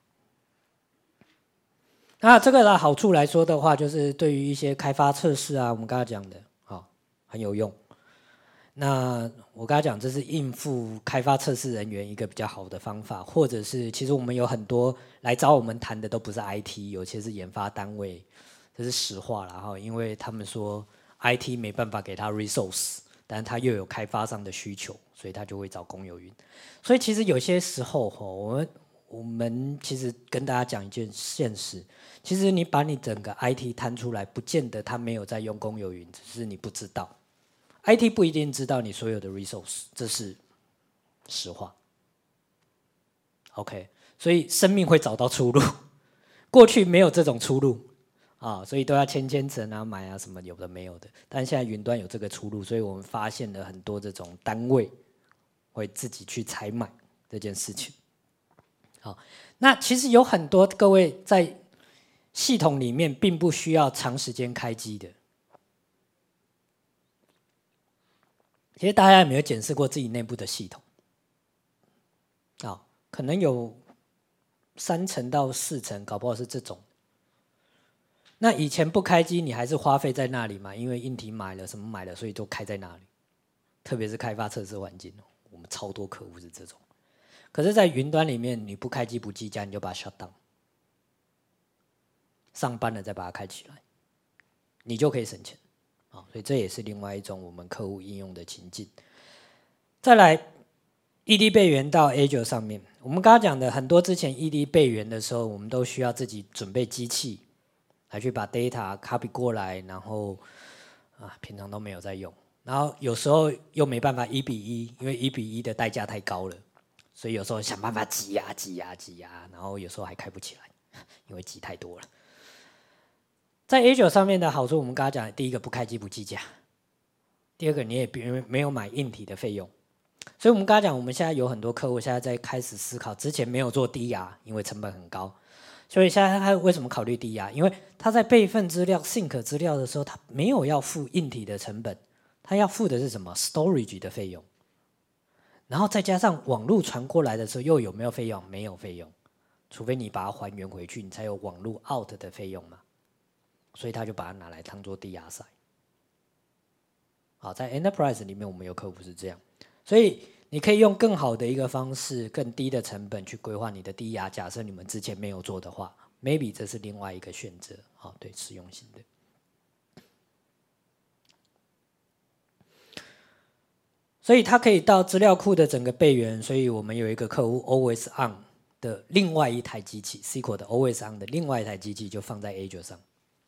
那这个的好处来说的话，就是对于一些开发测试啊，我们刚才讲的，好，很有用。那我刚才讲，这是应付开发测试人员一个比较好的方法，或者是其实我们有很多来找我们谈的都不是 I T， 有些是研发单位，这是实话啦哈，因为他们说 I T 没办法给他 resource， 但他又有开发上的需求，所以他就会找公有云。所以其实有些时候哈，我们我们其实跟大家讲一件现实，其实你把你整个 I T 摊出来，不见得他没有在用公有云，只是你不知道。I T 不一定知道你所有的 resource， 这是实话。OK， 所以生命会找到出路，过去没有这种出路啊，所以都要签签层啊、买啊什么有的没有的。但现在云端有这个出路，所以我们发现了很多这种单位会自己去采买这件事情。好，那其实有很多各位在系统里面并不需要长时间开机的。其实大家有没有检视过自己内部的系统？啊、哦，可能有三成到四成，搞不好是这种。那以前不开机，你还是花费在那里嘛？因为硬体买了，什么买了，所以都开在那里。特别是开发测试环境，我们超多客户是这种。可是，在云端里面，你不开机不计价，你就把它 shut down。上班了再把它开起来，你就可以省钱。所以这也是另外一种我们客户应用的情境。再来 ，E D 备援到 Azure 上面，我们刚刚讲的很多之前 E D 备援的时候，我们都需要自己准备机器来去把 data copy 过来，然后啊平常都没有在用，然后有时候又没办法一比一，因为一比一的代价太高了，所以有时候想办法挤呀挤呀挤呀，然后有时候还开不起来，因为挤太多了。在 Azure 上面的好处，我们刚刚讲，第一个不开机不计价，第二个你也没有买硬体的费用，所以我们刚刚讲，我们现在有很多客户现在在开始思考，之前没有做低压，因为成本很高，所以现在他为什么考虑低压？因为他在备份资料、sync 资料的时候，他没有要付硬体的成本，他要付的是什么 storage 的费用，然后再加上网络传过来的时候，又有没有费用？没有费用，除非你把它还原回去，你才有网络 out 的费用嘛。所以他就把它拿来当做低压塞。好，在 Enterprise 里面，我们有客户是这样，所以你可以用更好的一个方式、更低的成本去规划你的低压。假设你们之前没有做的话 ，maybe 这是另外一个选择。好，对，实用性的。所以它可以到资料库的整个备援。所以我们有一个客户 Always On 的另外一台机器 ，S Q L 的 Always On 的另外一台机器就放在 Azure 上。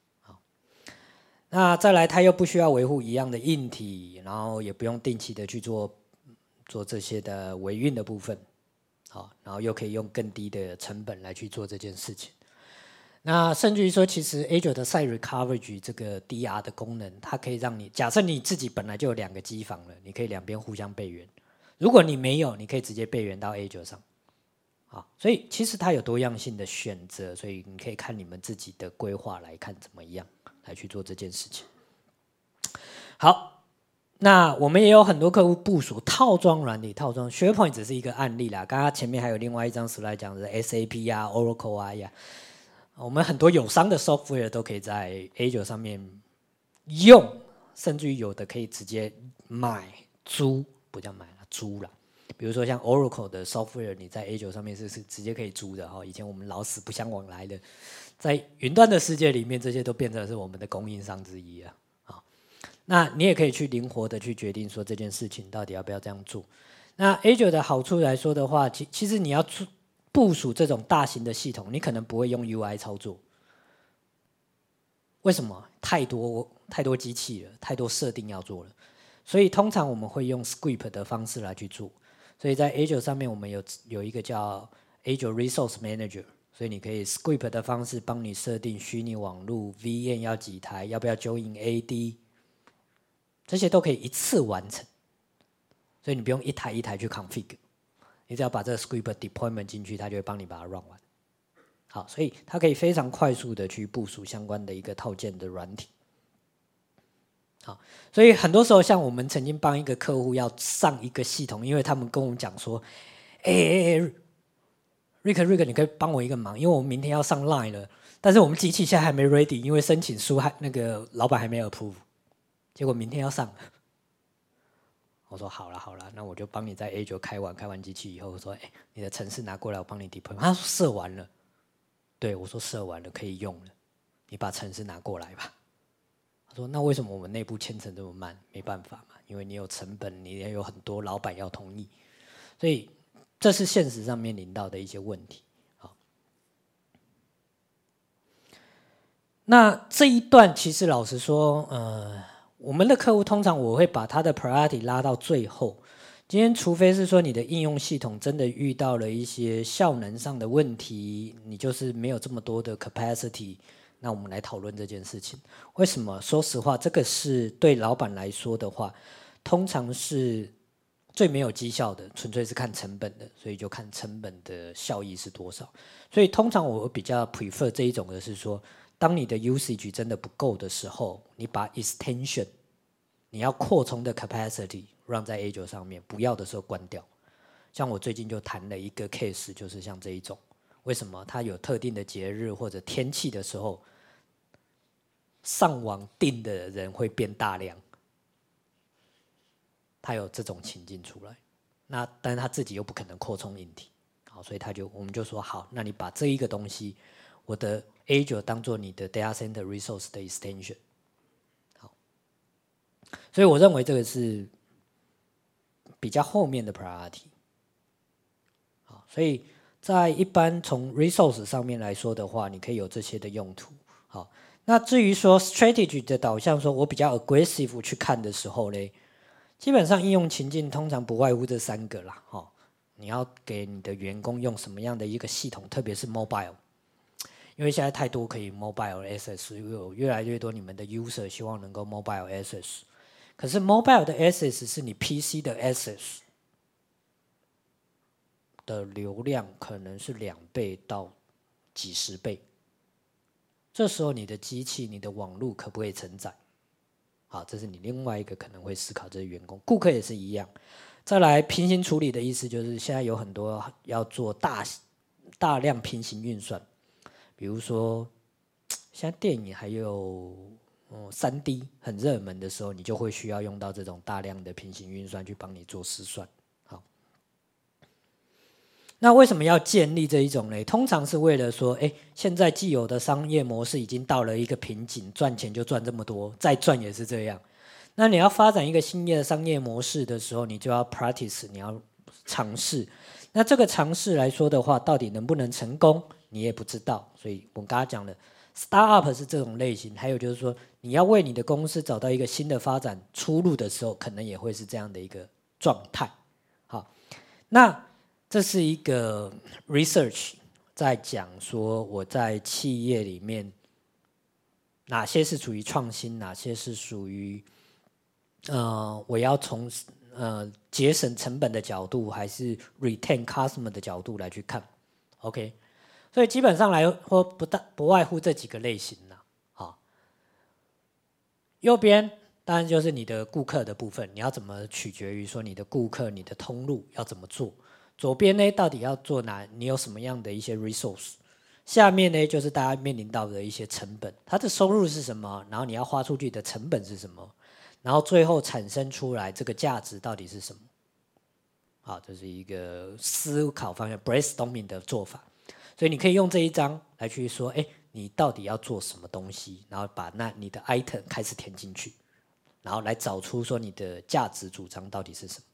那再来，它又不需要维护一样的硬体，然后也不用定期的去做做这些的维运的部分，好，然后又可以用更低的成本来去做这件事情。那甚至于说，其实 Azure 的 Site Recovery 这个 D R 的功能，它可以让你假设你自己本来就有两个机房了，你可以两边互相备援。如果你没有，你可以直接备援到 Azure 上。好，所以其实它有多样性的选择，所以你可以看你们自己的规划来看怎么样来去做这件事情。好，那我们也有很多客户部署套装软体，套装 SharePoint 只是一个案例啦。刚刚前面还有另外一张 slide 讲的 S A P 啊、Oracle 啊呀，我们很多友商的 software 都可以在 Azure 上面用，甚至于有的可以直接买租，不叫买啦，租啦。比如说像 Oracle 的 software， 你在 Azure 上面是是直接可以租的哈。以前我们老死不相往来的，在云端的世界里面，这些都变成是我们的供应商之一啊。好，那你也可以去灵活的去决定说这件事情到底要不要这样做。那 Azure 的好处来说的话，其其实你要部署这种大型的系统，你可能不会用 U I 操作。为什么？太多太多机器了，太多设定要做了，所以通常我们会用 script 的方式来去做。 所以在 Azure 上面我们有有一个叫 Azure Resource Manager， 所以你可以 script 的方式帮你设定虚拟网络 V M 要几台，要不要 join A D， 这些都可以一次完成，所以你不用一台一台去 config， 你只要把这个 script deployment 进去，它就会帮你把它 run 完。好，所以它可以非常快速的去部署相关的一个套件的软体。好，所以很多时候像我们曾经帮一个客户要上一个系统，因为他们跟我们讲说，哎哎哎 Rick Rick 你可以帮我一个忙，因为我们明天要上 Line 了，但是我们机器现在还没 ready， 因为申请书还那个老板还没 approve， 结果明天要上。我说好了好了，那我就帮你在 Azure 开完开完机器以后，我说哎，你的程式拿过来，我帮你 deploy。他说设完了。对，我说设完了可以用了，你把程式拿过来吧。他说那为什么我们内部签程这么慢？没办法嘛，因为你有成本，你也有很多老板要同意，所以这是现实上面临到的一些问题。好，那这一段其实老实说，呃，我们的客户通常我会把他的 priority 拉到最后。今天除非是说你的应用系统真的遇到了一些效能上的问题，你就是没有这么多的 capacity， 那我们来讨论这件事情。为什么？说实话，这个是对老板来说的话，通常是最没有绩效的，纯粹是看成本的，所以就看成本的效益是多少。所以通常我比较 prefer 这一种的是说，当你的 usage 真的不够的时候，你把 extension 你要扩充的 capacity run 在 Azure 上面，不要的时候关掉。像我最近就谈了一个 case， 就是像这一种，为什么它有特定的节日或者天气的时候，上网订的人会变大量，他有这种情境出来。那但是他自己又不可能扩充硬体，好，所以他就我们就说好，那你把这一个东西，我的 Azure 当做你的 data center resource 的 extension。好，所以我认为这个是比较后面的 priority。好，所以在一般从 resource 上面来说的话，你可以有这些的用途。好，那至于说 strategy 的导向，说我比较 aggressive 去看的时候嘞，基本上应用情境通常不外乎这三个啦。哦，你要给你的员工用什么样的一个系统，特别是 mobile， 因为现在太多可以 mobile access， 有越来越多你们的 user 希望能够 mobile access。可是 mobile 的 access 是你 P C 的 access 的流量可能是两倍到几十倍，这时候你的机器、你的网络可不可以承载？好，这是你另外一个可能会思考，这些员工、顾客也是一样。再来平行处理的意思就是现在有很多要做大大量平行运算，比如说现在电影还有嗯 三 D 很热门的时候，你就会需要用到这种大量的平行运算去帮你做试算。好，那为什么要建立这一种呢？通常是为了说，哎，现在既有的商业模式已经到了一个瓶颈，赚钱就赚这么多，再赚也是这样。那你要发展一个新的商业模式的时候，你就要 practice， 你要尝试。那这个尝试来说的话，到底能不能成功，你也不知道。所以我刚刚讲了 ，startup 是这种类型，还有就是说，你要为你的公司找到一个新的发展出路的时候，可能也会是这样的一个状态。好，那这是一个 research 在讲说我在企业里面哪些是属于创新，哪些是属于呃我要从呃节省成本的角度，还是 retain customer 的角度来去看 ，OK， 所以基本上来说不大不外乎这几个类型啦。好，右边当然就是你的顾客的部分，你要怎么取决于说你的顾客、你的通路要怎么做。左边呢，到底要做哪？你有什么样的一些 resource？ 下面呢，就是大家面临到的一些成本，它的收入是什么？然后你要花出去的成本是什么？然后最后产生出来这个价值到底是什么？好，这是一个思考方向 brainstorming 的做法。所以你可以用这一章来去说，哎，你到底要做什么东西？然后把那你的 item 开始填进去，然后来找出说你的价值主张到底是什么。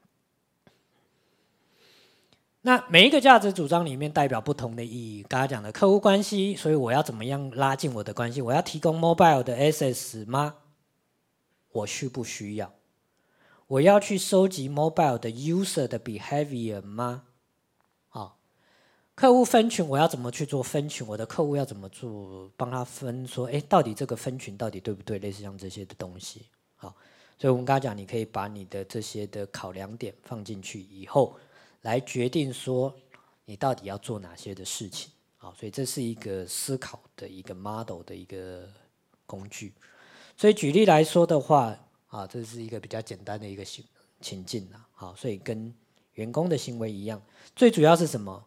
那每一个价值主张里面代表不同的意义。刚才讲的客户关系，所以我要怎么样拉近我的关系？我要提供 mobile 的 access 吗？我需不需要？ 我要去收集 mobile 的 user 的 behavior 吗？好，客户分群我要怎么去做分群？我的客户要怎么做？帮他分说，哎，到底这个分群到底对不对？类似像这些的东西。好，所以我们刚刚讲，你可以把你的这些的考量点放进去以后，来决定说你到底要做哪些的事情。好，所以这是一个思考的一个 model 的一个工具。所以举例来说的话，啊，这是一个比较简单的一个情情境啦。好，所以跟员工的行为一样，最主要是什么？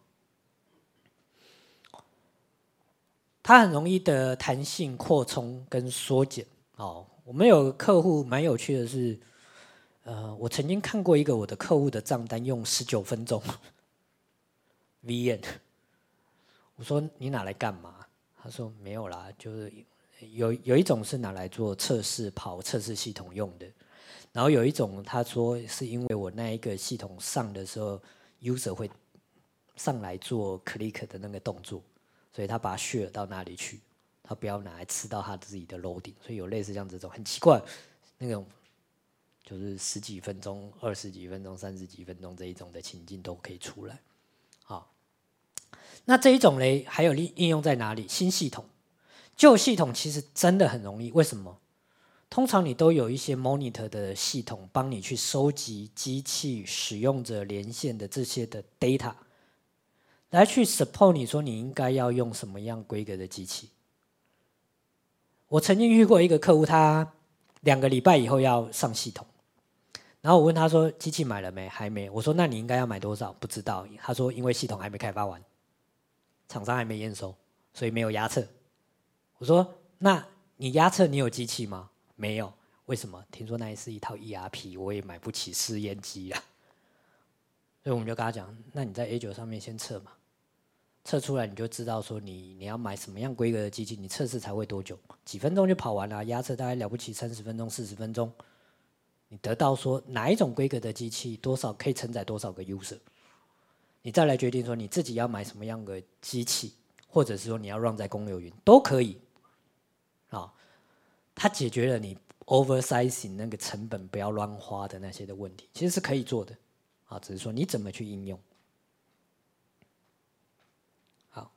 它很容易的弹性扩充跟缩减。哦，我们有个客户蛮有趣的是，呃，我曾经看过一个我的客户的账单用十九分钟 V N。我说你拿来干嘛？他说没有啦，就是有有一种是拿来做测试、跑测试系统用的，然后有一种他说是因为我那一个系统上的时候 ，user 会上来做 click 的那个动作，所以他把它 share 到那里去，他不要拿来吃到他自己的 loading， 所以有类似这样这种很奇怪那种，就是十几分钟、二十几分钟、三十几分钟这一种的情境都可以出来。好。那这一种嘞，还有应用在哪里？新系统、旧系统其实真的很容易。为什么？通常你都有一些 monitor 的系统帮你去收集机器使用者连线的这些的 data， 来去 support 你说你应该要用什么样规格的机器。我曾经遇过一个客户，他两个礼拜以后要上系统，然后我问他说机器买了没？还没。我说那你应该要买多少？不知道。他说因为系统还没开发完。厂商还没验收，所以没有压测。我说：“那你压测你有机器吗？”没有。为什么？听说那是一套 E R P， 我也买不起试验机啊。所以我们就跟他讲：“那你在 A 九 上面先测嘛，测出来你就知道说你你要买什么样规格的机器，你测试才会多久？几分钟就跑完了，压测大概了不起三十分钟、四十分钟，你得到说哪一种规格的机器多少可以承载多少个 user。”你再来决定说你自己要买什么样的机器，或者是说你要 run 在公有云都可以。啊，它解决了你 oversizing 那个成本不要乱花的那些的问题，其实是可以做的。啊，只是说你怎么去应用。好，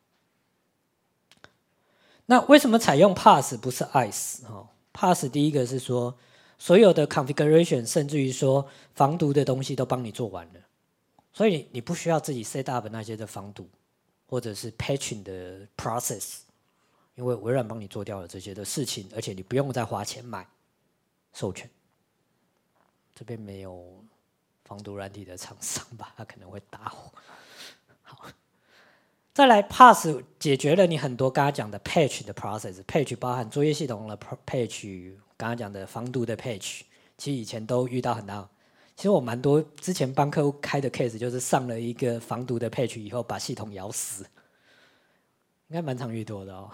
那为什么采用 P A S 不是 I C E？ 哦 P A S 第一个是说所有的 configuration， 甚至于说防毒的东西都帮你做完了。所以你不需要自己 set up 那些的防毒，或者是 patching 的 process， 因为微软帮你做掉了这些的事情，而且你不用再花钱买授权。这边没有防毒软体的厂商吧，他可能会打我。好，再来 P A S 解决了你很多刚刚讲的 patch 的 process，patch 包含作业系统的 patch， 刚刚讲的防毒的 patch， 其实以前都遇到很大。其实我蛮多之前帮客户开的 case， 就是上了一个防毒的 patch 以后，把系统咬死，应该蛮常遇到的哦。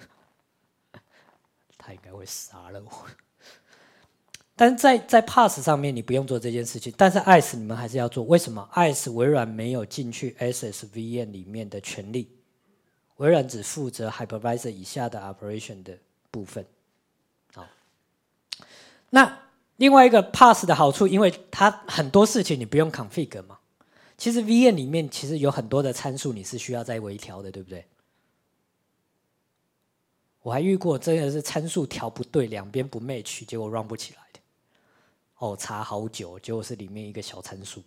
他应该会杀了我。但是在在 P A S 上面你不用做这件事情，但是 I C E 你们还是要做。为什么 I C E 微软没有进去 S S V N 里面的权利？微软只负责 hypervisor 以下的 operation 的部分。好，那。另外一个 P A S 的好处，因为它很多事情你不用 config 嘛。其实 V N 里面其实有很多的参数你是需要再微调的，对不对？我还遇过真的是参数调不对，两边不 match， 结果 run 不起来的。哦，查好久，结果是里面一个小参数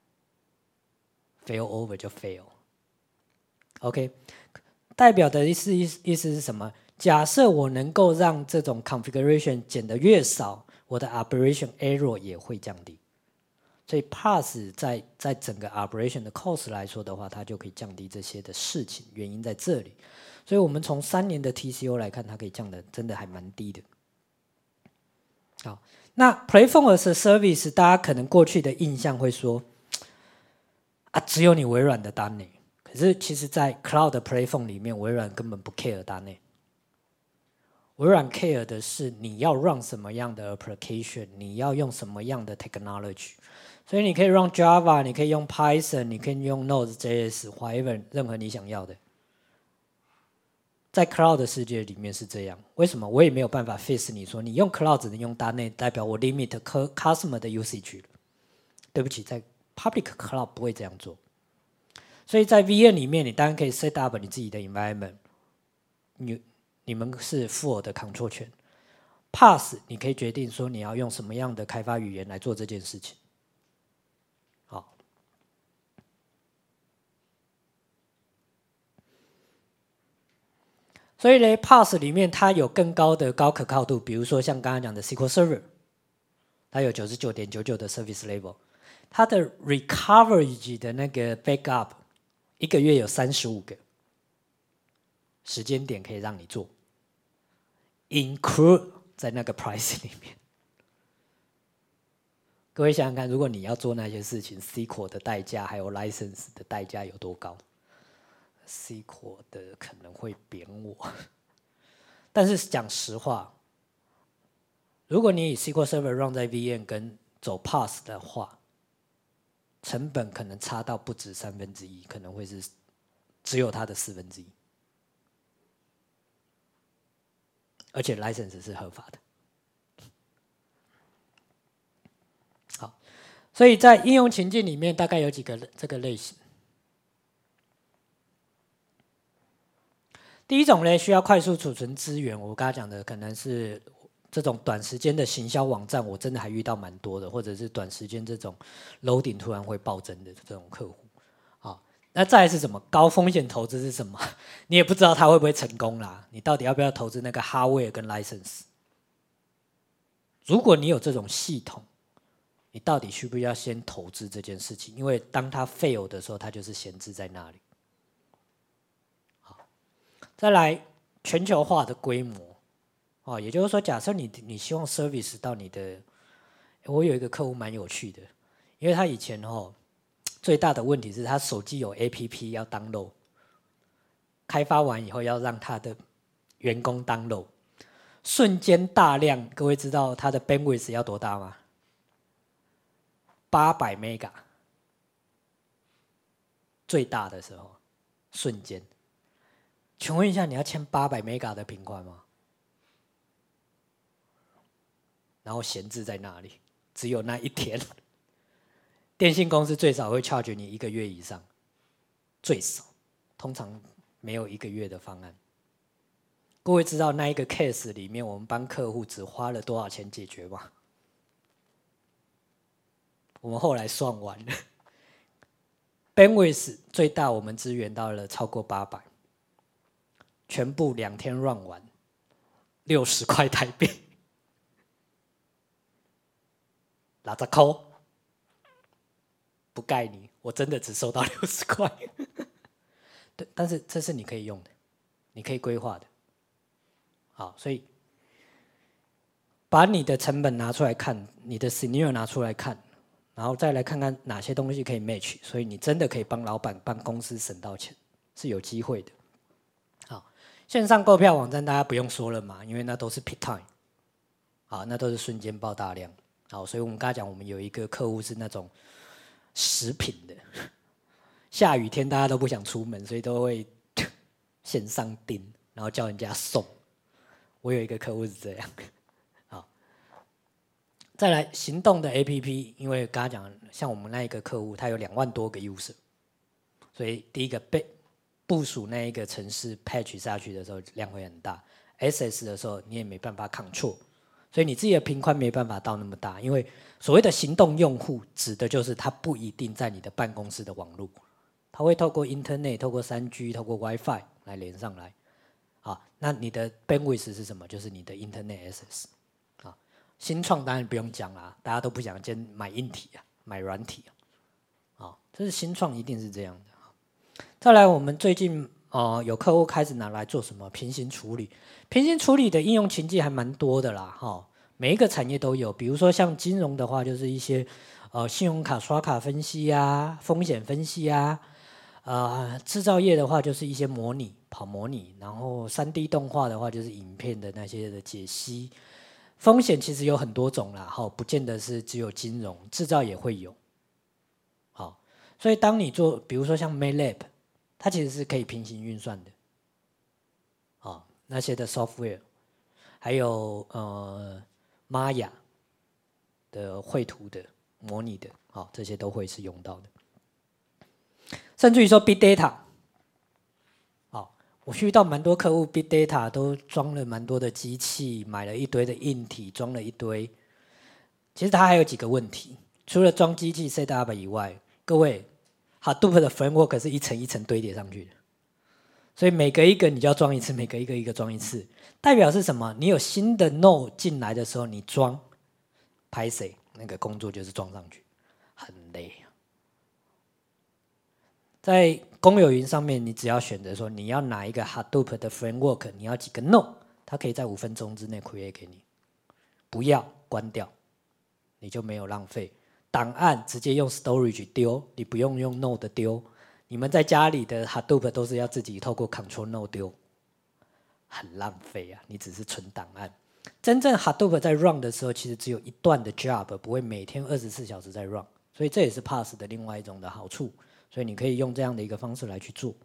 ，fail over 就 fail。OK， 代表的意思意思意思是什么？假设我能够让这种 configuration 减得越少。我的 operation error 也会降低，所以 P A S 在在整个 operation 的 cost 来说的话，它就可以降低这些的事情，原因在这里。所以我们从三年的 T C O 来看，它可以降的真的还蛮低的。好，那 Platform as a Service， 大家可能过去的印象会说，啊，只有你微软的单内，可是其实在 Cloud Platform 里面，微软根本不 care 单内。微软 care 的是你要 run 什么样的 application， 你要用什么样的 technology， 所以你可以 run Java， 你可以用 Python， 你可以用 Node.js，whatever 任何你想要的。在 Cloud 的世界里面是这样，为什么？我也没有办法 fix 你说你用 Cloud 只能用 .NET， 代表我 limit customer 的 usage 了。 对不起，在 public cloud 不会这样做。所以在 V M 里面，你当然可以 set up 你自己的 environment， 你你们是 full 的 control 权。Pass 你可以决定说你要用什么样的开发语言来做这件事情。好，所以呢 ，Pass 里面它有更高的高可靠度，比如说像刚刚讲的 S Q L Server， 它有 九十九点九九 的 service level， 它的 recovery 的那个 backup 一个月有三十五个时间点可以让你做 ，include 在那个 price 里面。各位想想看，如果你要做那些事情 ，S Q L 的代价还有 license 的代价有多高 ？S Q L 的可能会扁我。但是讲实话，如果你以 S Q L Server run 在 V M 跟走 Pass 的话，成本可能差到不止三分之一，可能会是只有它的四分之一，而且 license 是合法的。好，所以在应用情境里面，大概有几个这个类型。第一种呢，需要快速储存资源，我刚才讲的可能是这种短时间的行销网站，我真的还遇到蛮多的，或者是短时间这种 loading 突然会暴增的这种客户。好，那再来是什么？高风险投资是什么？你也不知道它会不会成功啦，你到底要不要投资那个 hardware 跟 license？ 如果你有这种系统，你到底需不需要先投资这件事情？因为当它 fail 的时候，它就是闲置在那里。好，再来全球化的规模。哦，也就是说，假设你你希望 service 到你的，我有一个客户蛮有趣的，因为他以前哦最大的问题是他手机有 A P P 要 download， 开发完以后要让他的员工 download， 瞬间大量，各位知道他的 bandwidth 要多大吗？八百 mega， 最大的时候瞬间，请问一下，你要签八百 mega 的频宽吗？然后闲置在那里，只有那一天。电信公司最少会 charge 你一个月以上，最少，通常没有一个月的方案。各位知道那一个 case 里面，我们帮客户只花了多少钱解决吗？我们后来算完了 ，bandwidth 最大我们支援到了超过八百，全部两天 run 完，六十块台币。六十块，不盖你，我真的只收到六十块。对，但是这是你可以用的，你可以规划的。好，所以把你的成本拿出来看，你的 scenario 拿出来看，然后再来看看哪些东西可以 match， 所以你真的可以帮老板、帮公司省到钱，是有机会的。好，线上购票网站大家不用说了嘛，因为那都是 peak time， 好，那都是瞬间爆大量。好，所以我们刚才讲，我们有一个客户是那种食品的，下雨天大家都不想出门，所以都会线上订，然后叫人家送。我有一个客户是这样。好，再来行动的 A P P， 因为刚才讲，像我们那一个客户，他有两万多个 user， 所以第一个被部署那一个程式 patch 下去的时候量会很大 ，S S 的时候你也没办法 control。所以你自己的频宽没办法到那么大，因为所谓的行动用户指的就是他不一定在你的办公室的网络，他会透过 Internet、透过 三 G、透过 WiFi 来连上来。好，那你的 bandwidth 是什么？就是你的 Internet access。啊，新创当然不用讲啦，大家都不想先买硬体啊，买软体啊。啊，这是新创一定是这样的。再来，我们最近呃有客户开始拿来做什么平行处理？平行处理的应用情境还蛮多的啦，哈，每一个产业都有。比如说像金融的话，就是一些呃信用卡刷卡分析啊，风险分析啊，呃制造业的话就是一些模拟跑模拟，然后 三 D 动画的话就是影片的那些的解析。风险其实有很多种啦，哈，不见得是只有金融，制造也会有。好，所以当你做，比如说像 MATLAB， 它其实是可以平行运算的。那些的 software， 还有呃 Maya 的绘图的， 模拟的，好，这些都会是用到的。甚至于说 Big Data， 好，我遇到蛮多客户 Big Data 都装了蛮多的机器，买了一堆的硬体，装了一堆。其实它还有几个问题，除了装机器 set up 以外，各位 Hadoop 的 framework 是一层一层堆叠上去的，所以每隔一个你就要装一次，每隔一个一个装一次，代表是什么？你有新的 node 进来的时候，你装拍谁那个工作就是装上去，很累。在公有云上面，你只要选择说你要哪一个 Hadoop 的 framework， 你要几个 node， 它可以在五分钟之内 create 给你，不要关掉，你就没有浪费。档案直接用 storage 丢，你不用用 node 丢。你们在家里的 Hadoop 都是要自己透过 control node 丢，很浪费啊！你只是存档案。真正 Hadoop 在 run 的时候，其实只有一段的 job， 不会每天二十四小时在 run， 所以这也是 P A S 的另外一种的好处。所以你可以用这样的一个方式来去做。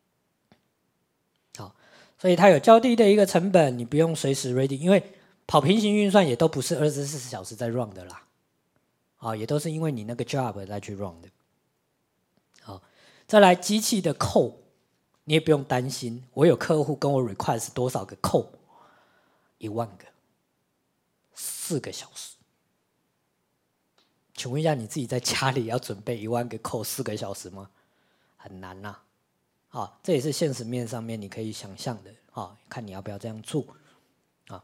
好，所以它有较低的一个成本，你不用随时 ready， 因为跑平行运算也都不是二十四小时在 run 的啦，啊，也都是因为你那个 job 再去 run 的。好，再来机器的扣，你也不用担心。我有客户跟我 request 多少个扣，一万个，四个小时。请问一下，你自己在家里要准备一万个扣四个小时吗？很难呐、啊，啊，这也是现实面上面你可以想象的啊，看你要不要这样做啊。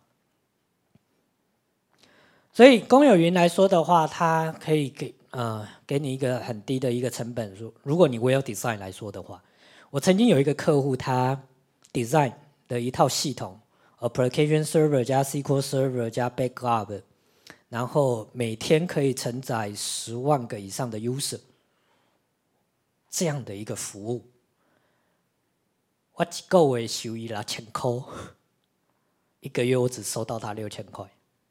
所以公有云来说的话，它可以给呃给你一个很低的一个成本。如果你 well design 来说的话，我曾经有一个客户，他 design 的一套系统 ，application server 加 S Q L server 加 backup。然后每天可以承载十万个以上的 user， 这样的一个服务，我一个月收益六千块，一个月我只收到他六千块。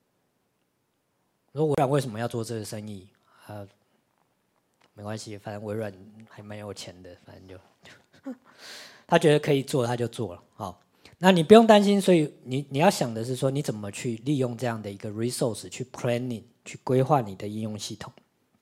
说微软为什么要做这个生意？啊，没关系，反正微软还蛮有钱的，反正就他觉得可以做，他就做了。好，那你不用担心，所以你你要想的是说，你怎么去利用这样的一个 resource 去 planning， 去规划你的应用系统。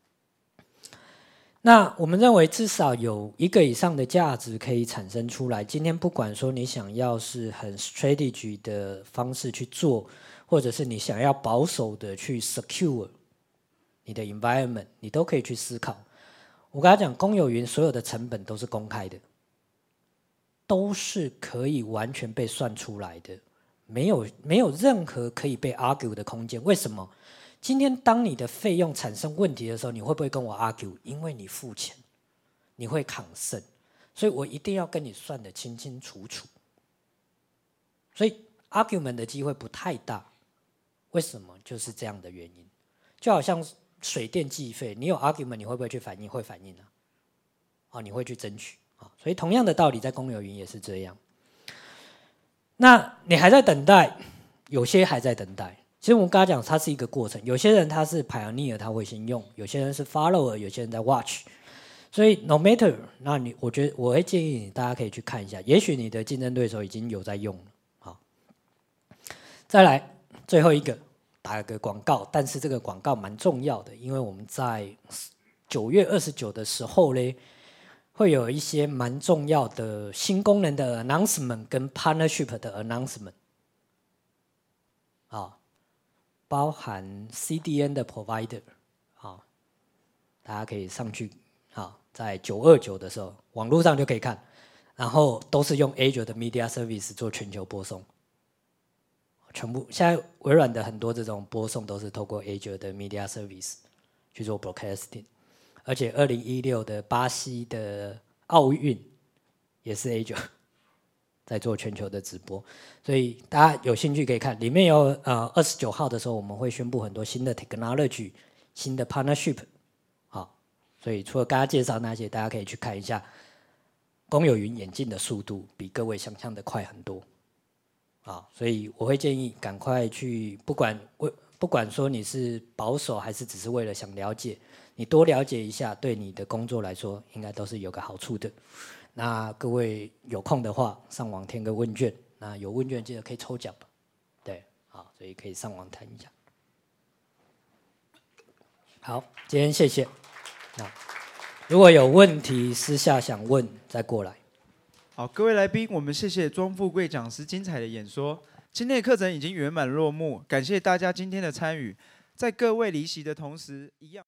那我们认为至少有一个以上的价值可以产生出来。今天不管说你想要是很 strategy 的方式去做，或者是你想要保守的去 secure 你的 environment， 你都可以去思考。我跟他讲，公有云所有的成本都是公开的。都是可以完全被算出来的，没有没有任何可以被 argue 的空间。为什么？今天当你的费用产生问题的时候，你会不会跟我 argue？ 因为你付钱，你会抗胜，所以我一定要跟你算得清清楚楚。所以 argument 的机会不太大。为什么？就是这样的原因。就好像水电计费，你有 argument， 你会不会去反映？会反映啊，哦，你会去争取。所以同样的道理，在公有云也是这样。那你还在等待，有些还在等待。其实我们刚才讲，它是一个过程。有些人他是 pioneer， 他会先用；有些人是 follower， 有些人在 watch。所以 no matter， 那你我觉得我会建议你，大家可以去看一下。也许你的竞争对手已经有在用了。好，再来最后一个，打个广告，但是这个广告蛮重要的，因为我们在九月二十九的时候呢，会有一些蛮重要的新功能的 announcement 跟 partnership 的 announcement， 啊，包含 C D N 的 provider， 啊，大家可以上去，啊，在九二九的时候，网络上就可以看，然后都是用 Azure 的 Media Service 做全球播送，全部现在微软的很多这种播送都是透过 Azure 的 Media Service 去做 broadcasting。而且二零一六的巴西的奥运也是 Azure 在做全球的直播，所以大家有兴趣可以看，里面有呃二十九号的时候我们会宣布很多新的 technology、新的 partnership， 好，所以除了刚刚介绍那些，大家可以去看一下，公有云演进的速度比各位想象的快很多，啊，所以我会建议赶快去，不管为不管说你是保守还是只是为了想了解。你多了解一下，对你的工作来说，应该都是有个好处的。那各位有空的话，上网填个问卷。那有问卷记得可以抽奖吧？对，好，所以可以上网谈一下。 好，今天谢谢。那如果有问题私下想问，再过来。 好，各位来宾，我们谢谢庄富贵讲师精彩的演说。今天的课程已经圆满落幕，感谢大家今天的参与。在各位离席的同时，一样。